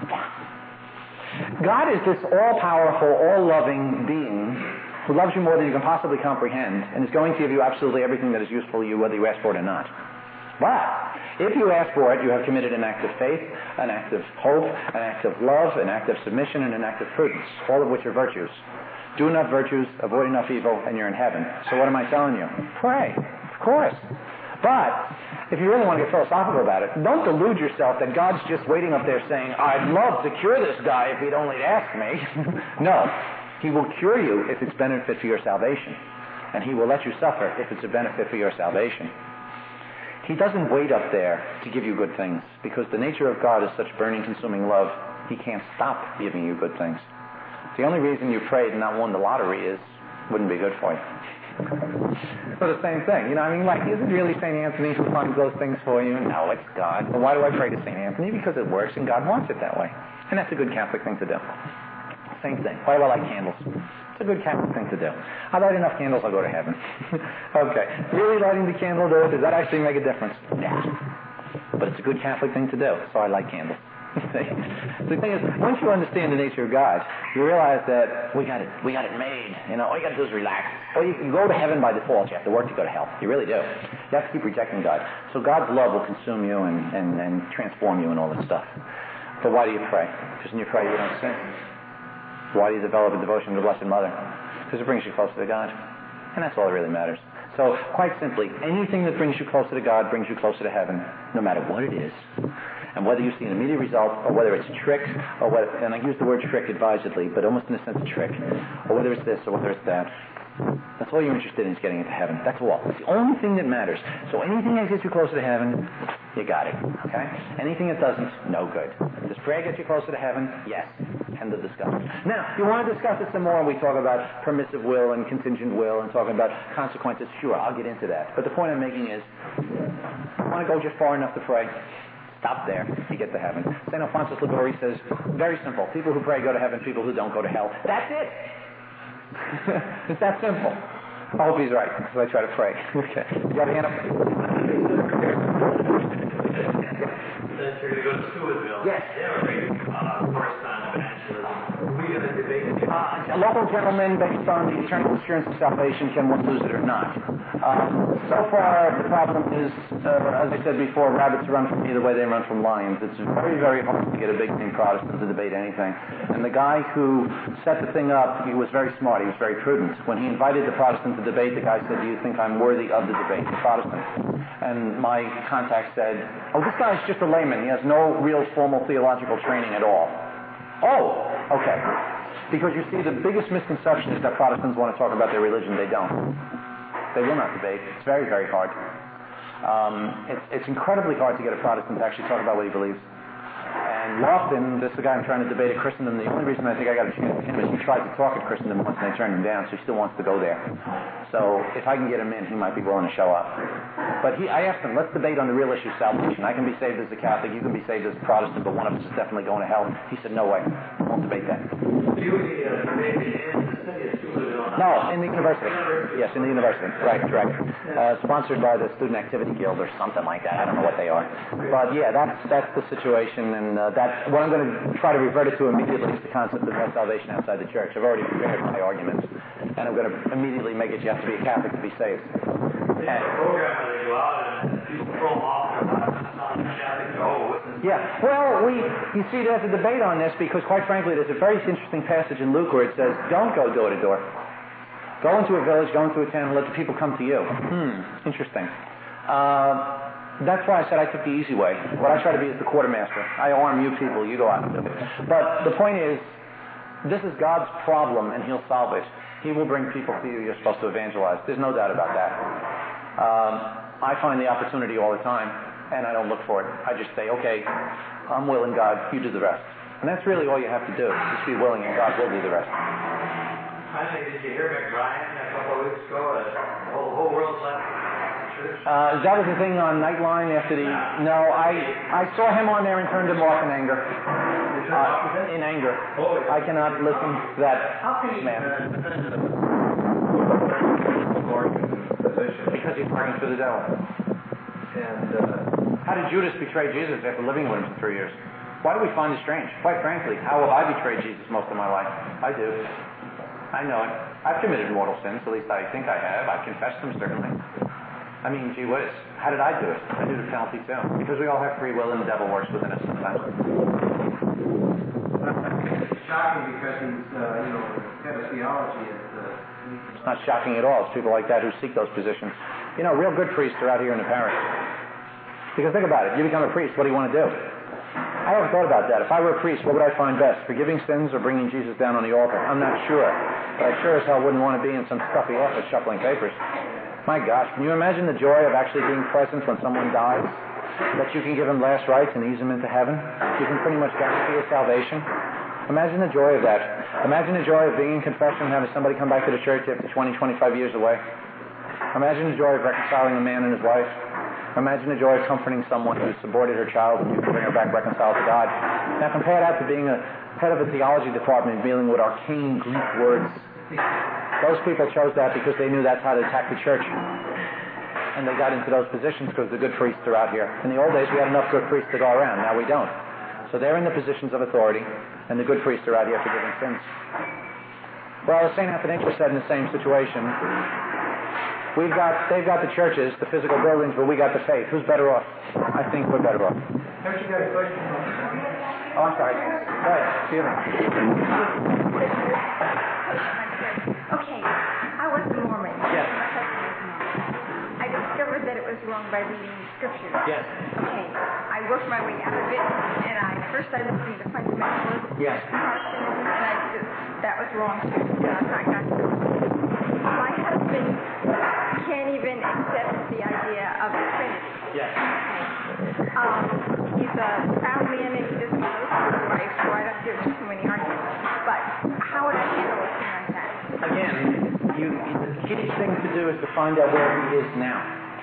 God is this all-powerful, all-loving being who loves you more than you can possibly comprehend and is going to give you absolutely everything that is useful to you whether you ask for it or not. But if you ask for it, you have committed an act of faith, an act of hope, an act of love, an act of submission, and an act of prudence, all of which are virtues. Do enough virtues, avoid enough evil, and you're in heaven. So what am I telling you? Pray, of course. But if you really want to get philosophical about it, don't delude yourself that God's just waiting up there saying, I'd love to cure this guy if he'd only ask me. No. He will cure you if it's benefit for your salvation. And he will let you suffer if it's a benefit for your salvation. He doesn't wait up there to give you good things, because the nature of God is such burning, consuming love, he can't stop giving you good things. The only reason you prayed and not won the lottery is wouldn't be good for you. So the same thing, you know, I mean, like, is it really Saint Anthony who finds those things for you? No, it's God. Well, why do I pray to Saint Anthony? Because it works and God wants it that way. And that's a good Catholic thing to do. Same thing. Why do I light candles? It's a good Catholic thing to do. I light enough candles, I'll go to heaven. Okay. Really lighting the candle, though, does that actually make a difference? Yeah. But it's a good Catholic thing to do, so I light candles. The thing is, once you understand the nature of God, you realize that we got it, we got it made. You know, all you got to do is relax. Or you can go to heaven by default. You have to work to go to hell. You really do. You have to keep rejecting God. So God's love will consume you and, and, and transform you and all that stuff. But why do you pray? Because when you pray, you don't sin. Why do you develop a devotion to the Blessed Mother? Because it brings you closer to God. And that's all that really matters. So, quite simply, anything that brings you closer to God brings you closer to heaven, no matter what it is. And whether you see an immediate result, or whether it's a trick, or whether, and I use the word trick advisedly, but almost in a sense a trick, or whether it's this, or whether it's that, that's all you're interested in is getting into heaven. That's all. It's the only thing that matters. So anything that gets you closer to heaven, you got it. Okay? Anything that doesn't, no good. Does prayer get you closer to heaven? Yes. End of discussion. Now, if you want to discuss it some more, and we talk about permissive will and contingent will and talking about consequences, sure, I'll get into that. But the point I'm making is, I want to go just far enough to pray. Stop there. You get to heaven. Saint Alphonsus Liguori says, very simple. People who pray go to heaven. People who don't go to hell. That's it. It's that simple. I hope he's right, so I try to pray. Okay. You got a hand up? Since you're going to go to Stewartville, yes. They have a great uh, course on evangelism. We're going to debate it. Uh, a local gentleman, based on the eternal assurance of salvation, can one lose it or not? Um, so far, the problem is, uh, as I said before, rabbits run from me the way they run from lions. It's very, very hard to get a big-name Protestant to debate anything. And the guy who set the thing up, he was very smart. He was very prudent. When he invited the Protestant to debate, the guy said, "Do you think I'm worthy of the debate?" The Protestant. And my contact said, "Oh, this guy's just a layman. He has no real formal theological training at all." Oh, okay. Because you see, the biggest misconception is that Protestants want to talk about their religion. They don't. They will not debate. It's very, very hard. Um, it's, it's incredibly hard to get a Protestant to actually talk about what he believes. And Lofton, this is the guy I'm trying to debate at Christendom. The only reason I think I got a chance with him is he tried to talk at Christendom once and they turned him down, so he still wants to go there. So if I can get him in, he might be willing to show up. But he, I asked him, let's debate on the real issue of salvation. I can be saved as a Catholic, you can be saved as a Protestant, but one of us is definitely going to hell. He said, no way. I won't debate that. No, in the university. Yes, in the university. Right, correct. Uh, sponsored by the Student Activity Guild or something like that. I don't know what they are. But yeah, that's that's the situation, and uh, that's what I'm going to try to revert it to immediately is the concept of no salvation outside the church. I've already prepared my arguments, and I'm going to immediately make it you have to be a Catholic to be saved. And, yeah, well, we you see there's a debate on this because, quite frankly, there's a very interesting passage in Luke where it says, don't go door to door. Go into a village, go into a town, and let the people come to you. Hmm, interesting. Uh, that's why I said I took the easy way. What I try to be is the quartermaster. I arm you people, you go out and do it. But the point is, this is God's problem, and He'll solve it. He will bring people to you you're supposed to evangelize. There's no doubt about that. Um, I find the opportunity all the time, and I don't look for it. I just say, okay, I'm willing, God, you do the rest. And that's really all you have to do. Just be willing, and God will do the rest. Finally, did you hear McBrien a couple of weeks ago? The whole, whole world's left church. Uh, that was the thing on Nightline after the... No, I I saw him on there and turned him off in anger. Uh, in anger. I cannot listen to that man. Because he's praying for the devil. And uh, how did Judas betray Jesus after living with him for three years? Why do we find it strange? Quite frankly, how have I betrayed Jesus most of my life? I do. I know it. I've committed mortal sins, at least I think I have. I've confessed them, certainly. I mean, gee whiz. How did I do it? I knew the penalty too. Because we all have free will and the devil works within us sometimes. It's shocking because he's, uh, you know, got a theology. Is, uh, it's not shocking at all. It's people like that who seek those positions. You know, real good priests are out here in the parish. Because think about it. You become a priest, what do you want to do? I haven't thought about that. If I were a priest, what would I find best? Forgiving sins or bringing Jesus down on the altar? I'm not sure. But I sure as hell wouldn't want to be in some stuffy office shuffling papers. My gosh, can you imagine the joy of actually being present when someone dies? That you can give him last rites and ease him into heaven? You can pretty much guarantee his salvation? Imagine the joy of that. Imagine the joy of being in confession and having somebody come back to the church after twenty, twenty-five years away. Imagine the joy of reconciling a man and his wife. Imagine the joy of comforting someone who's aborted her child and you can bring her back reconciled to God. Now compare that to being a head of a theology department dealing with arcane Greek words. Those people chose that because they knew that's how to attack the church. And they got into those positions because the good priests are out here. In the old days, we had enough good priests to go around. Now we don't. So they're in the positions of authority, and the good priests are out here forgiving sins. Well, as Saint Athanasius said in the same situation, we've got, they've got the churches, the physical buildings, but we got the faith. Who's better off? I think we're better off. Haven't you got a question? Oh, I'm sorry. Go ahead. Excuse me. Okay, I was a Mormon. Yes. My husband was a Mormon. was wrong by reading the scriptures. Yes. Okay. I worked my way out of it, and I first started looking at the fundamentalism. Yes. And I just, that was wrong too. And I got to my husband can't even accept the idea of the Trinity. Yes. Okay. Um, he's a proud man and he doesn't go to his wife, so I don't give him too many arguments. But how would I handle a thing like that? Again, you, the key thing to do is to find out where he is now.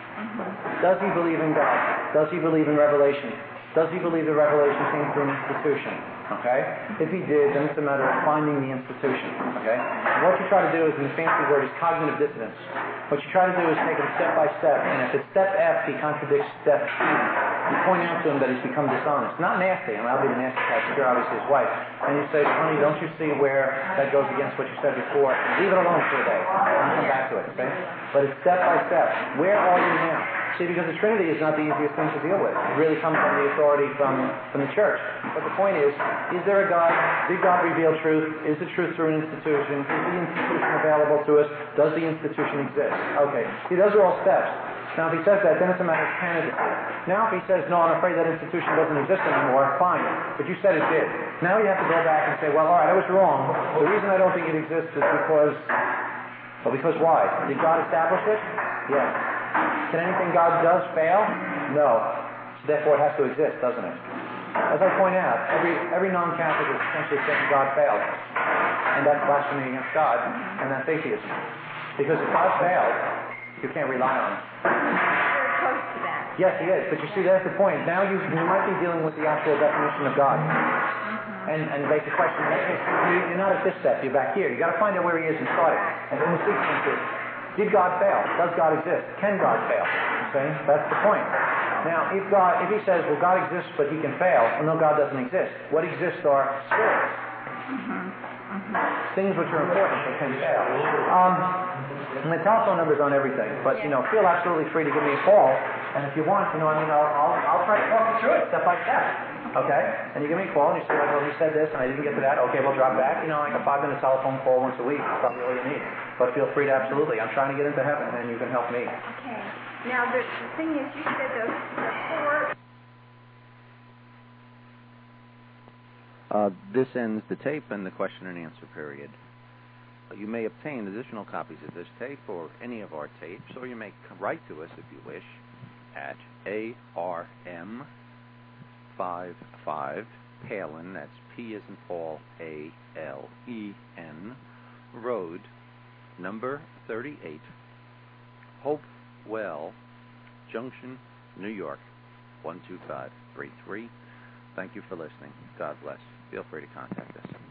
Does he believe in God? Does he believe in revelation? Does he believe the revelation came through an institution? Okay? If he did, then it's a matter of finding the institution. Okay? And what you try to do is, in the fancy word, is cognitive dissonance. What you try to do is take him step by step, and if it's step F, he contradicts step E. You point out to him that he's become dishonest. Not nasty. I mean, I'll be the nasty type, but you're obviously his wife. And you say, honey, don't you see where that goes against what you said before? Leave it alone for a day. I'll come back to it. Okay? But it's step by step. Where are you now? See, because the Trinity is not the easiest thing to deal with. It really comes from the authority from, from the church. But the point is, is there a God? Did God reveal truth? Is the truth through an institution? Is the institution available to us? Does the institution exist? Okay. See, those are all steps. Now, if he says that, then it's a matter of candidacy. Now, if he says, no, I'm afraid that institution doesn't exist anymore, fine. But you said it did. Now you have to go back and say, well, all right, I was wrong. The reason I don't think it exists is because, well, because why? Did God establish it? Yes. Can anything God does fail? No. So therefore, it has to exist, doesn't it? As I point out, every every non-Catholic is essentially saying God failed. And that's blasphemy against God, and that's atheism. Because if God failed, you can't rely on him. Very close to that. Yes, he is. But you see, that's the point. Now you, you might be dealing with the actual definition of God. And, and make the question, you're not at this step, you're back here. You've got to find out where he is and start it. And then the sequence is, did God fail? Does God exist? Can God fail? Okay? That's the point. Now, if God, if he says, well, God exists, but he can fail, well, no, God doesn't exist. What exists are spirits. Mm-hmm. Mm-hmm. Things which are important but can fail. Um, my telephone number's on everything, but, you know, feel absolutely free to give me a call. And if you want, you know, I mean, I'll, I'll, I'll try to talk you through it step by step. Okay? And you give me a call and you say, well, he said this and I didn't get to that. Okay, we'll drop back. You know, like a five-minute telephone call once a week. That's probably all you need. But feel free to absolutely. I'm trying to get into heaven and you can help me. Okay. Now, the, the thing is, you said those the four... Uh, this ends the tape and the question and answer period. You may obtain additional copies of this tape or any of our tapes, or you may write to us if you wish at A R M fifty-five Palin, that's P as in Paul, A L E N, Road, number thirty-eight, Hopewell Junction, New York, one two five three three. Thank you for listening. God bless. Feel free to contact us.